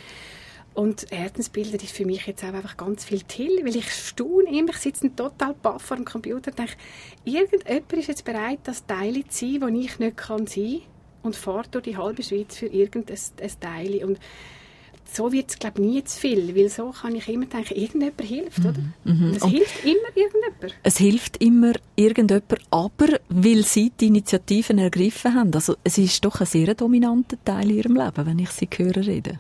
Und Herzensbilder ist für mich jetzt auch einfach ganz viel Till, weil ich staune immer, ich sitze total baff vor dem Computer und denke, irgendjemand ist jetzt bereit, das Teil zu sein, das ich nicht sein kann und fährt durch die halbe Schweiz für irgendein Teil. Und so wird es, glaube ich, nie zu viel, weil so kann ich immer denken, irgendjemand hilft, oder? Es hilft immer irgendjemand. Es hilft immer irgendjemand, aber weil Sie die Initiativen ergriffen haben, also es ist doch ein sehr dominanter Teil in Ihrem Leben, wenn ich Sie höre reden.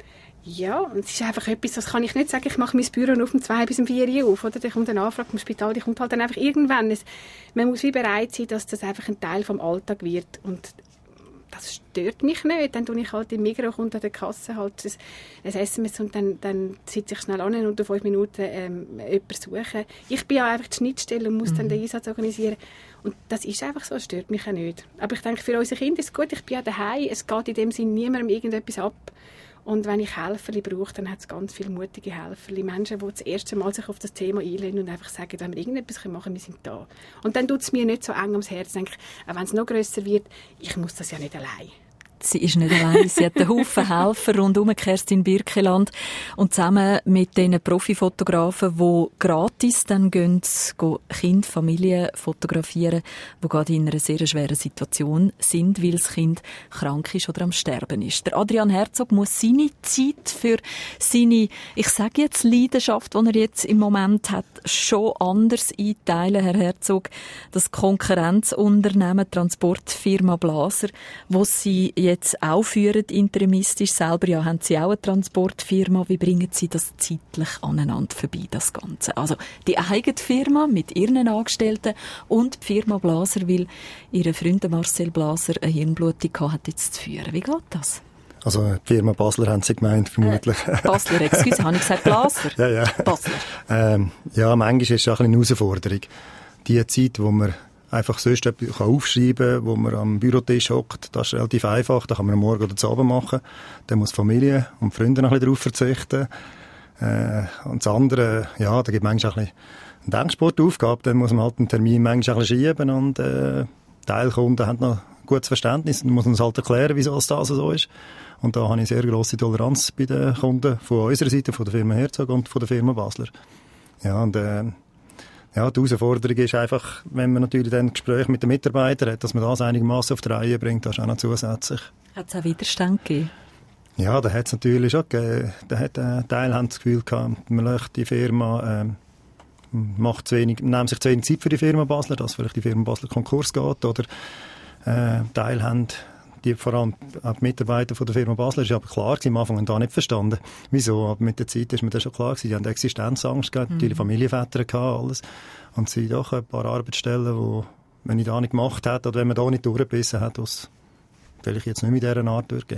Ja, und es ist einfach etwas, das kann ich nicht sagen, ich mache mein Büro nur von 2 bis 4 Uhr auf, oder? Da kommt eine Anfrage vom Spital, die kommt halt dann einfach irgendwann. Man muss wie bereit sein, dass das einfach ein Teil vom Alltag wird und das stört mich nicht. Dann tue ich halt im Migros unter der Kasse halt ein SMS und dann sitze ich schnell an und in 5 Minuten jemanden suchen. Ich bin ja einfach die Schnittstelle und muss dann den Einsatz organisieren. Und das ist einfach so, das stört mich auch nicht. Aber ich denke, für unsere Kinder ist es gut, ich bin ja daheim, es geht in dem Sinne niemandem irgendetwas ab. Und wenn ich Helferli brauche, dann hat es ganz viele mutige Helferli. Menschen, die das erste Mal sich auf das Thema einlehnen und einfach sagen, wenn wir irgendetwas machen können, wir sind da. Und dann tut es mir nicht so eng ums Herz. Ich denke, auch wenn es noch grösser wird, ich muss das ja nicht allein. Sie ist nicht allein. Sie hat einen Haufen Helfer rundum, Kerstin Birkeland. Und zusammen mit den Profifotografen, die gratis dann gehen, Kinder, Familien fotografieren, die gerade in einer sehr schweren Situation sind, weil das Kind krank ist oder am Sterben ist. Der Adrian Herzog muss seine Zeit für seine, ich sage jetzt Leidenschaft, die er jetzt im Moment hat, schon anders einteilen, Herr Herzog. Das Konkurrenzunternehmen Transportfirma Blaser, wo Sie jetzt auch führen, interimistisch. Selber ja, haben Sie auch eine Transportfirma. Wie bringen Sie das zeitlich aneinander vorbei, das Ganze? Also die eigene Firma mit Ihren Angestellten und die Firma Blaser, weil Ihr Freund Marcel Blaser eine Hirnblutung hat, jetzt zu führen. Wie geht das? Also die Firma Basler haben Sie gemeint, vermutlich. Basler, excuse, habe ich gesagt Blaser? Ja. Basler. Ja, manchmal ist es auch eine Herausforderung. Die Zeit, wo man einfach sonst etwas aufschreiben kann, wo man am Bürotisch hockt, das ist relativ einfach, da kann man am Morgen oder zu Abend machen. Dann muss Familie und Freunde noch ein bisschen darauf verzichten. Und das andere, ja, da gibt es manchmal auch ein bisschen eine Denksportaufgabe, dann muss man halt einen Termin manchmal ein bisschen schieben und Teilkunden haben noch gutes Verständnis und muss uns halt erklären, wieso das so ist. Und da habe ich sehr grosse Toleranz bei den Kunden von unserer Seite, von der Firma Herzog und von der Firma Basler. Ja, und ja, die Herausforderung ist einfach, wenn man natürlich dann Gespräche mit den Mitarbeitern hat, dass man das einigermaßen auf die Reihe bringt, das ist auch noch zusätzlich. Hat es auch Widerstand gegeben? Ja, da hat es natürlich schon gegeben. Da hat ein Teil haben das Gefühl gehabt, man möchte die Firma nimmt sich zu wenig Zeit für die Firma Basler, dass vielleicht die Firma Basler Konkurs geht, oder Teil haben die, vor allem auch die Mitarbeiter von der Firma Basler, ist aber klar gewesen, am Anfang haben da nicht verstanden. Wieso? Aber mit der Zeit ist mir das schon klar gewesen. Die haben Existenzangst gehabt, natürlich Familienväter gehabt, alles. Und es sind doch ein paar Arbeitsstellen, wo, wenn ich da nicht gemacht hätte, oder wenn man da nicht durchgebissen hat, was vielleicht jetzt nicht mehr in dieser Art durchgehen.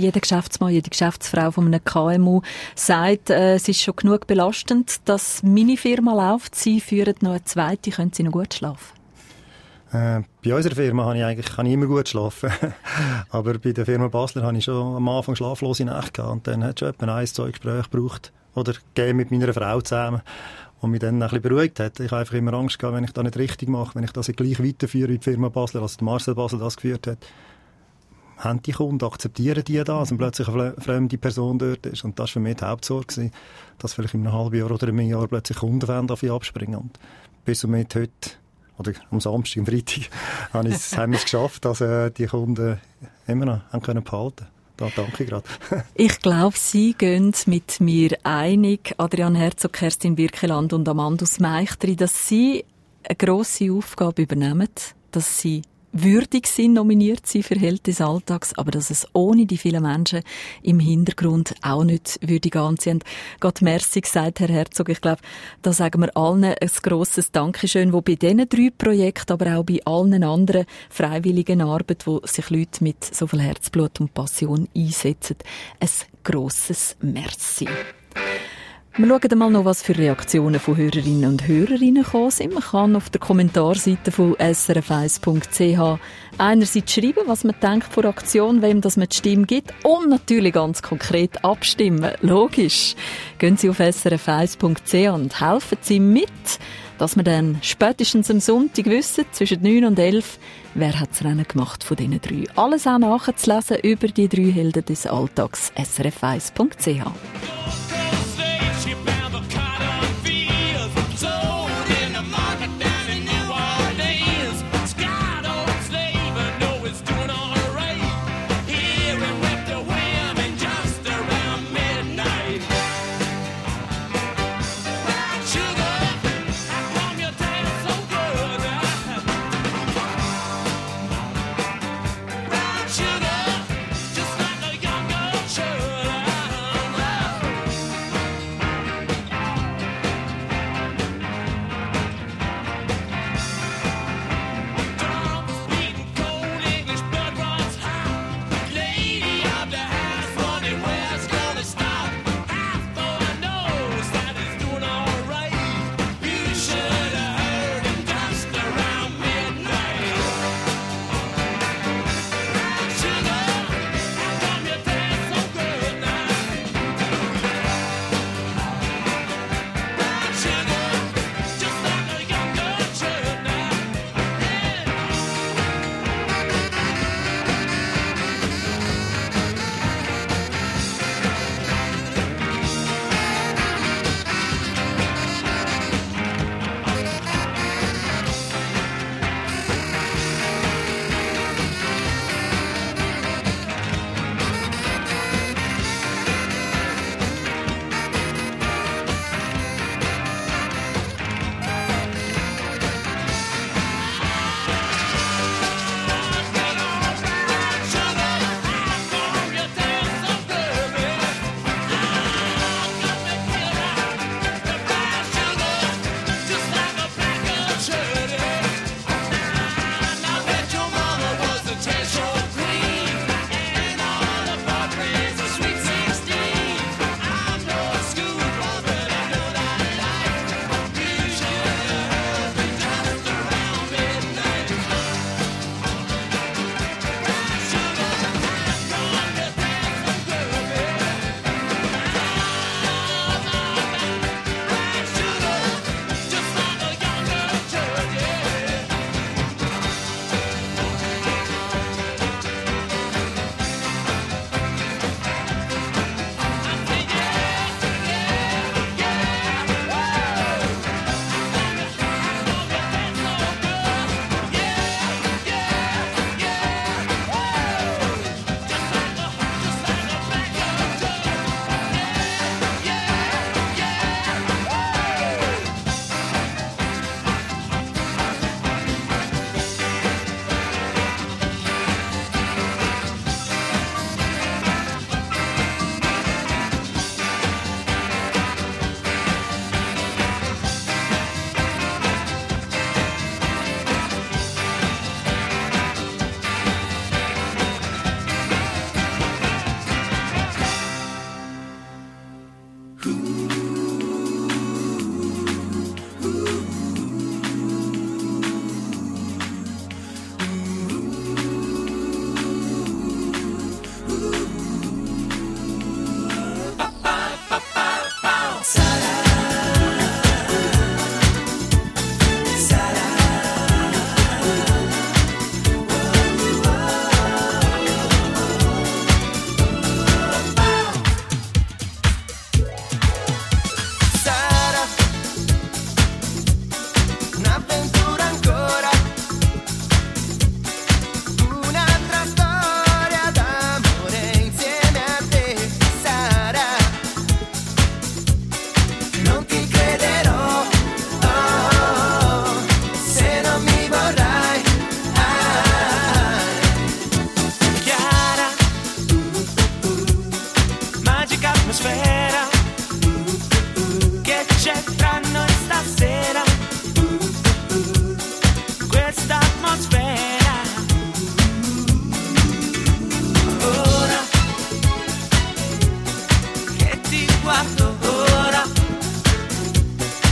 jeder Geschäftsmann, jede Geschäftsfrau von einem KMU sagt, es ist schon genug belastend, dass meine Firma läuft, Sie führen noch eine zweite, können Sie noch gut schlafen? Bei unserer Firma kann ich immer gut schlafen. Aber bei der Firma Basler habe ich schon am Anfang schlaflose Nächte gehabt. Und dann hat es schon etwa 1-2 Gespräche gebraucht. Oder gegeben mit meiner Frau zusammen. Und mich dann ein bisschen beruhigt hat. Ich habe einfach immer Angst gehabt, wenn ich das nicht richtig mache, wenn ich das gleich weiterführe wie die Firma Basler, als Marcel Basler das geführt hat. Haben die Kunden, akzeptieren die das, und plötzlich eine fremde Person dort ist. Und das war für mich die Hauptsorge gewesen, dass vielleicht in einem halben Jahr oder einem Jahr plötzlich Kunden abspringen. Und bis um heute, oder am Samstag und Freitag, haben wir es geschafft, dass die Kunden immer noch haben können behalten. Da danke ich gerade. Ich glaube, Sie gehen mit mir einig, Adrian Herzog, Kerstin Birkeland und Amandus Meichtri, dass Sie eine grosse Aufgabe übernehmen, dass Sie würdig sind, nominiert sind für Held des Alltags, aber dass es ohne die vielen Menschen im Hintergrund auch nicht würdig anziehen. Gott merci, sagt Herr Herzog. Ich glaube, da sagen wir allen ein grosses Dankeschön, wo bei diesen 3 Projekten, aber auch bei allen anderen freiwilligen Arbeit, wo sich Leute mit so viel Herzblut und Passion einsetzen, ein grosses Merci. Wir schauen mal noch, was für Reaktionen von Hörerinnen und Hörern gekommen sind. Man kann auf der Kommentarseite von srf1.ch einerseits schreiben, was man denkt von der Aktion, wem das man die Stimme gibt, und natürlich ganz konkret abstimmen. Logisch. Gehen Sie auf srf1.ch und helfen Sie mit, dass wir dann spätestens am Sonntag wissen, zwischen 9 und 11, wer hat das Rennen gemacht von diesen 3. Alles auch nachzulesen über die 3 Helden des Alltags, srf1.ch.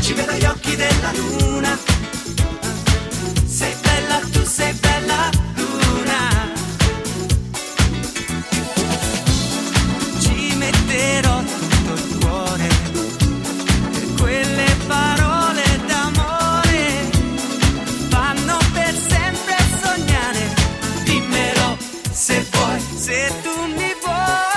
ci vedo gli occhi della luna. Sei bella, tu sei bella, luna. Ci metterò tutto il cuore per quelle parole d'amore, fanno per sempre sognare. Dimmelo se vuoi, se tu mi vuoi.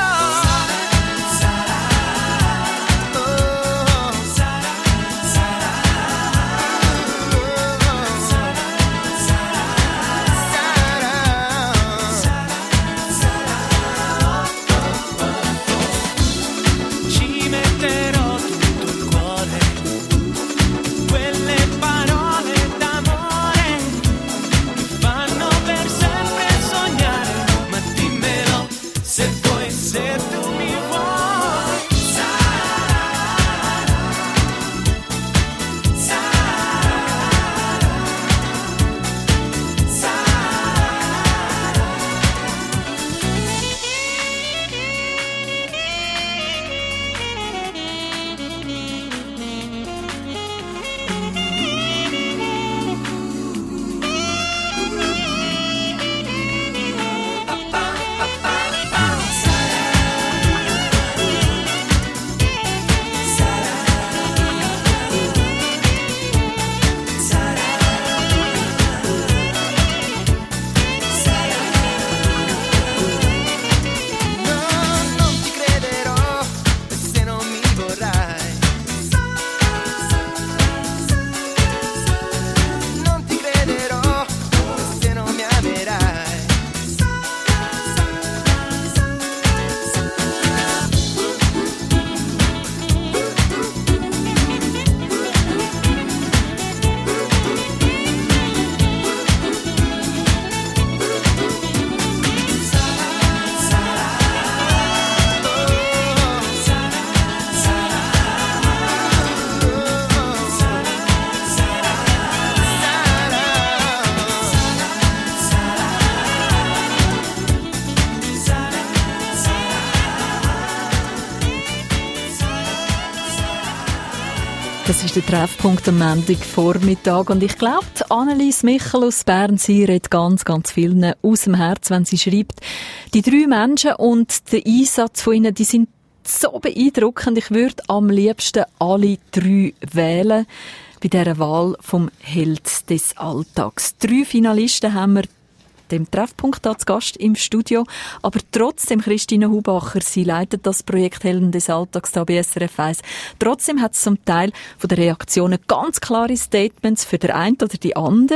Das ist der Treffpunkt am Montagvormittag und ich glaube, Annelies Michel aus Bern, sie redet ganz, ganz vielen aus dem Herz, wenn sie schreibt. Die 3 Menschen und der Einsatz von ihnen, die sind so beeindruckend. Ich würde am liebsten alle 3 wählen bei dieser Wahl vom Held des Alltags. 3 Finalisten haben wir dem Treffpunkt als Gast im Studio. Aber trotzdem, Christine Hubacher, sie leitet das Projekt Helden des Alltags da bei SRF 1. Trotzdem hat es zum Teil von den Reaktionen ganz klare Statements für den einen oder die andere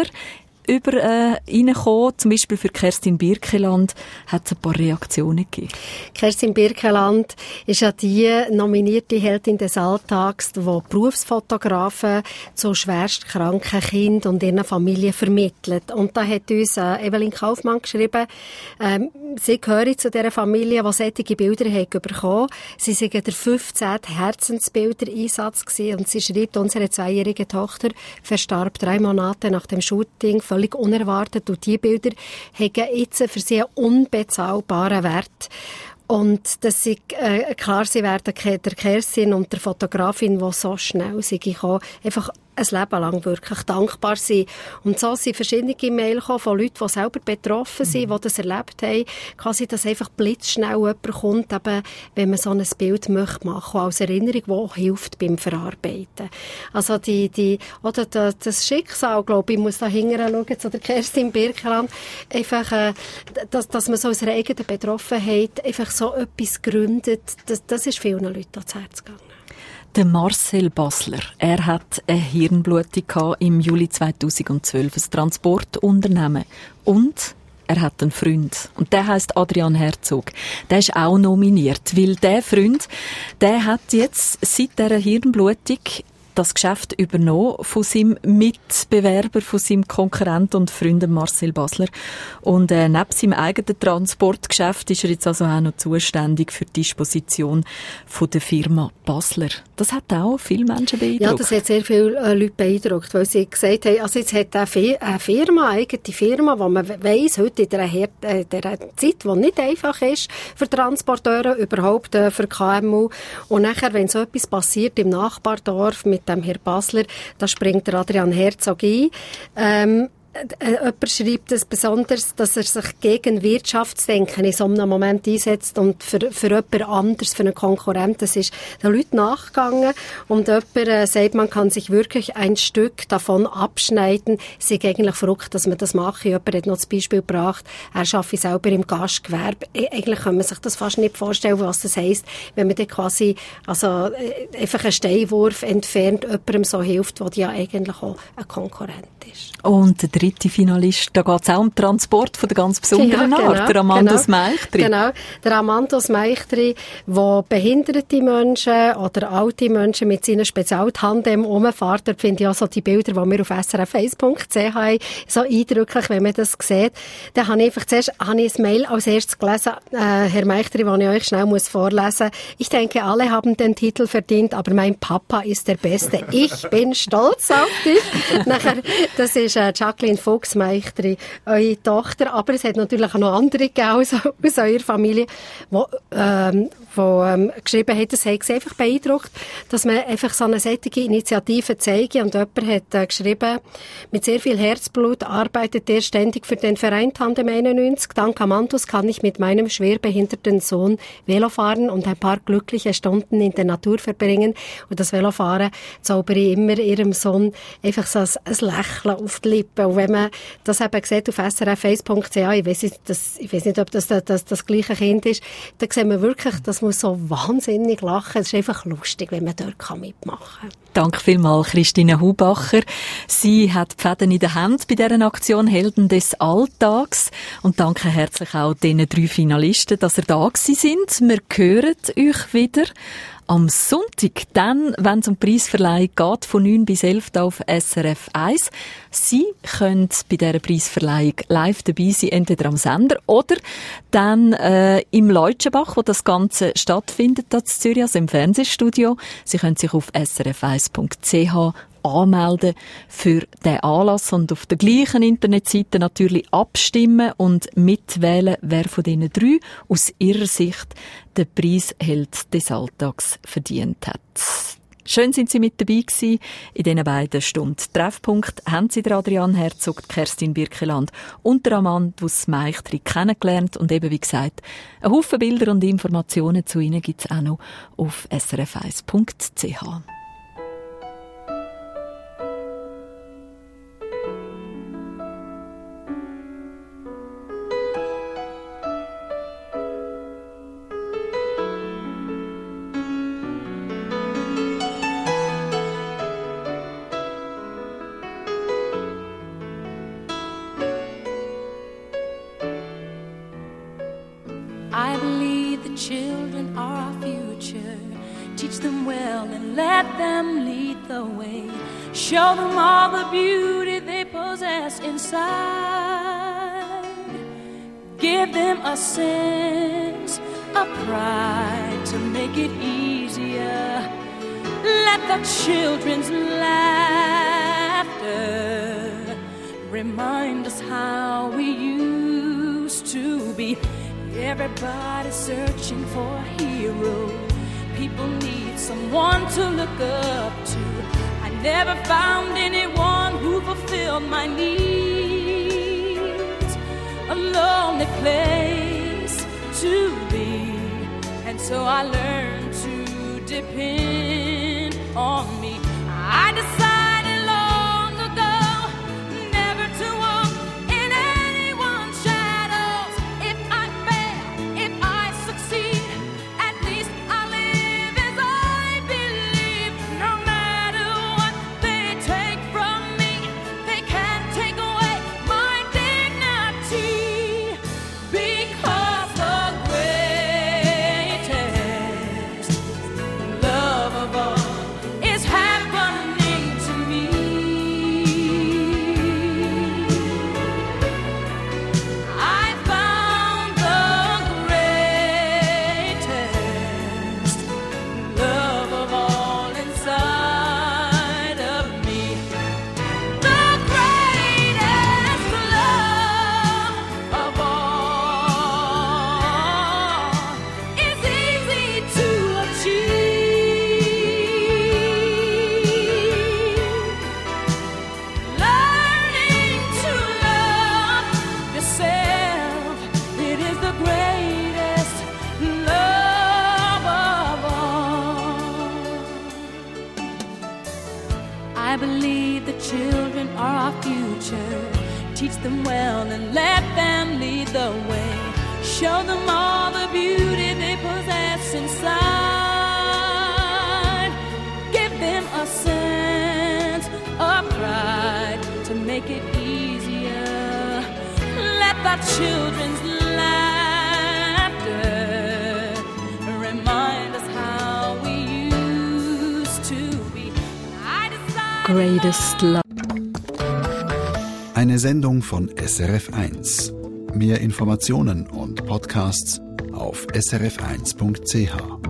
reingekommen. Zum Beispiel für Kerstin Birkeland hat es ein paar Reaktionen gegeben. Kerstin Birkeland ist ja die nominierte Heldin des Alltags, die Berufsfotografen zu schwerst kranken Kindern und ihren Familien vermittelt. Und da hat uns Evelyn Kaufmann geschrieben, sie gehören zu dieser Familie, die solche Bilder bekommen haben. Sie waren der 15. Herzensbilder-Einsatz gewesen und sie schreibt, unsere 2-jährige Tochter verstarb 3 Monate nach dem Shooting, völlig unerwartet. Und diese Bilder haben jetzt für sie einen unbezahlbaren Wert. Und dass sie, klar, sie werden der Kerstin und der Fotografin, die so schnell sind, einfach ein Leben lang wirklich dankbar sein. Und so sind verschiedene Mails von Leuten, die selber betroffen sind, die das erlebt haben, quasi, dass einfach blitzschnell jemand kommt, eben, wenn man so ein Bild möchte machen, als Erinnerung, die auch hilft beim Verarbeiten. Also oder das Schicksal, glaube ich, muss da hinterher schauen, zu der Kerstin Birkeland, einfach, dass man so aus einer eigenen Betroffenheit einfach so etwas gründet, das ist vielen Leuten ans Herz gegangen. Der Marcel Basler, er hat eine Hirnblutung im Juli 2012, ein Transportunternehmen. Und er hat einen Freund. Und der heisst Adrian Herzog. Der ist auch nominiert, weil der Freund, der hat jetzt seit dieser Hirnblutung das Geschäft übernommen von seinem Mitbewerber, von seinem Konkurrenten und Freund Marcel Basler. Und neben seinem eigenen Transportgeschäft ist er jetzt also auch noch zuständig für die Disposition von der Firma Basler. Das hat auch viele Menschen beeindruckt. Ja, das hat sehr viele Leute beeindruckt, weil sie gesagt haben, also jetzt hat eine Firma, eine eigene Firma, wo man weiss, heute in dieser Zeit, die nicht einfach ist für Transporteure, überhaupt für KMU. Und nachher, wenn so etwas passiert im Nachbardorf mit dem Herr Basler. Da springt der Adrian Herzog ein. Jemand schreibt es besonders, dass er sich gegen Wirtschaftsdenken in so einem Moment einsetzt und für jemand anderes, für einen Konkurrenten. Das ist den Leuten nachgegangen und jemand sagt, man kann sich wirklich ein Stück davon abschneiden. Es ist eigentlich verrückt, dass man das macht. Jemand hat noch das Beispiel gebracht, er arbeitet selber im Gastgewerbe. Eigentlich kann man sich das fast nicht vorstellen, was das heisst, wenn man dann quasi einfach einen Steinwurf entfernt, jemandem so hilft, der ja eigentlich auch ein Konkurrent ist. Und der dritte Finalist, da geht es auch um Transport von der ganz besonderen Art, der Amandus Meichtri. Genau, der Amandus Meichtri, der behinderte Menschen oder alte Menschen mit seinen Spezialtandem rumfährt. Dort finde ich auch so die Bilder, die wir auf srf1.ch haben, so eindrücklich, wenn man das sieht. Dann habe ich einfach zuerst ein Mail als erstes gelesen, Herr Meichtri, das ich euch schnell vorlesen muss. Ich denke, alle haben den Titel verdient, aber mein Papa ist der Beste. Ich bin stolz auf dich. Nachher, das ist Jacqueline Fuchs-Meichtri, eure Tochter, aber es hat natürlich auch noch andere gegeben aus eurer Familie, die geschrieben haben, es hat sie einfach beeindruckt, dass man einfach so eine solche Initiative zeige. Und jemand hat geschrieben, mit sehr viel Herzblut arbeitet er ständig für den Verein Tandem 91. Dank Amandus kann ich mit meinem schwerbehinderten Sohn Velo fahren und ein paar glückliche Stunden in der Natur verbringen. Und das Velofahren zaubere ich immer ihrem Sohn einfach so ein Lächeln auf die Lippen. Und wenn man das eben sieht auf srf1.ch, ich weiss nicht, ob das gleiche Kind ist, dann sieht man wirklich, das muss so wahnsinnig lachen. Es ist einfach lustig, wenn man dort mitmachen kann. Danke vielmals, Christine Hubacher. Sie hat die Fäden in der Hand bei dieser Aktion Helden des Alltags. Und danke herzlich auch den 3 Finalisten, dass ihr da gewesen sind. Wir hören euch wieder am Sonntag, dann, wenn es um die Preisverleihung geht, von 9 bis 11 auf SRF 1. Sie können bei dieser Preisverleihung live dabei sein, entweder am Sender oder dann im Leutschenbach, wo das Ganze stattfindet, da in Zürich, also im Fernsehstudio. Sie können sich auf srf1.ch anmelden für den Anlass und auf der gleichen Internetseite natürlich abstimmen und mitwählen, wer von diesen 3 aus ihrer Sicht den Preisheld des Alltags verdient hat. Schön sind Sie mit dabei gewesen in diesen beiden Stunden. Treffpunkt haben Sie Adrian Herzog, Kerstin Birkeland und Amandus Meichtri kennengelernt und eben, wie gesagt, ein Haufen Bilder und Informationen zu Ihnen gibt es auch noch auf srf1.ch. I believe the children are our future. Teach them well and let them lead the way. Show them all the beauty they possess inside. Give them a sense of pride to make it easier. Let the children's laughter remind us how we used to be. Everybody's searching for a hero. People need someone to look up to. I never found anyone who fulfilled my needs. A lonely place to be. And so I learned to depend on me. I decided long ago never to walk in anyone's shadows. If I fail, if I succeed, at least I live as I believe. No matter what they take from me, they can't take away my dignity. Because the greatest love of all is happening I believe the children are our future. Teach them well and let them lead the way. Show them all the beauty they possess inside. Give them a sense of pride to make it easier. Let the children's laughter remind us how we used to be. Greatest Love. Eine Sendung von SRF1. Mehr Informationen und Podcasts auf srf1.ch.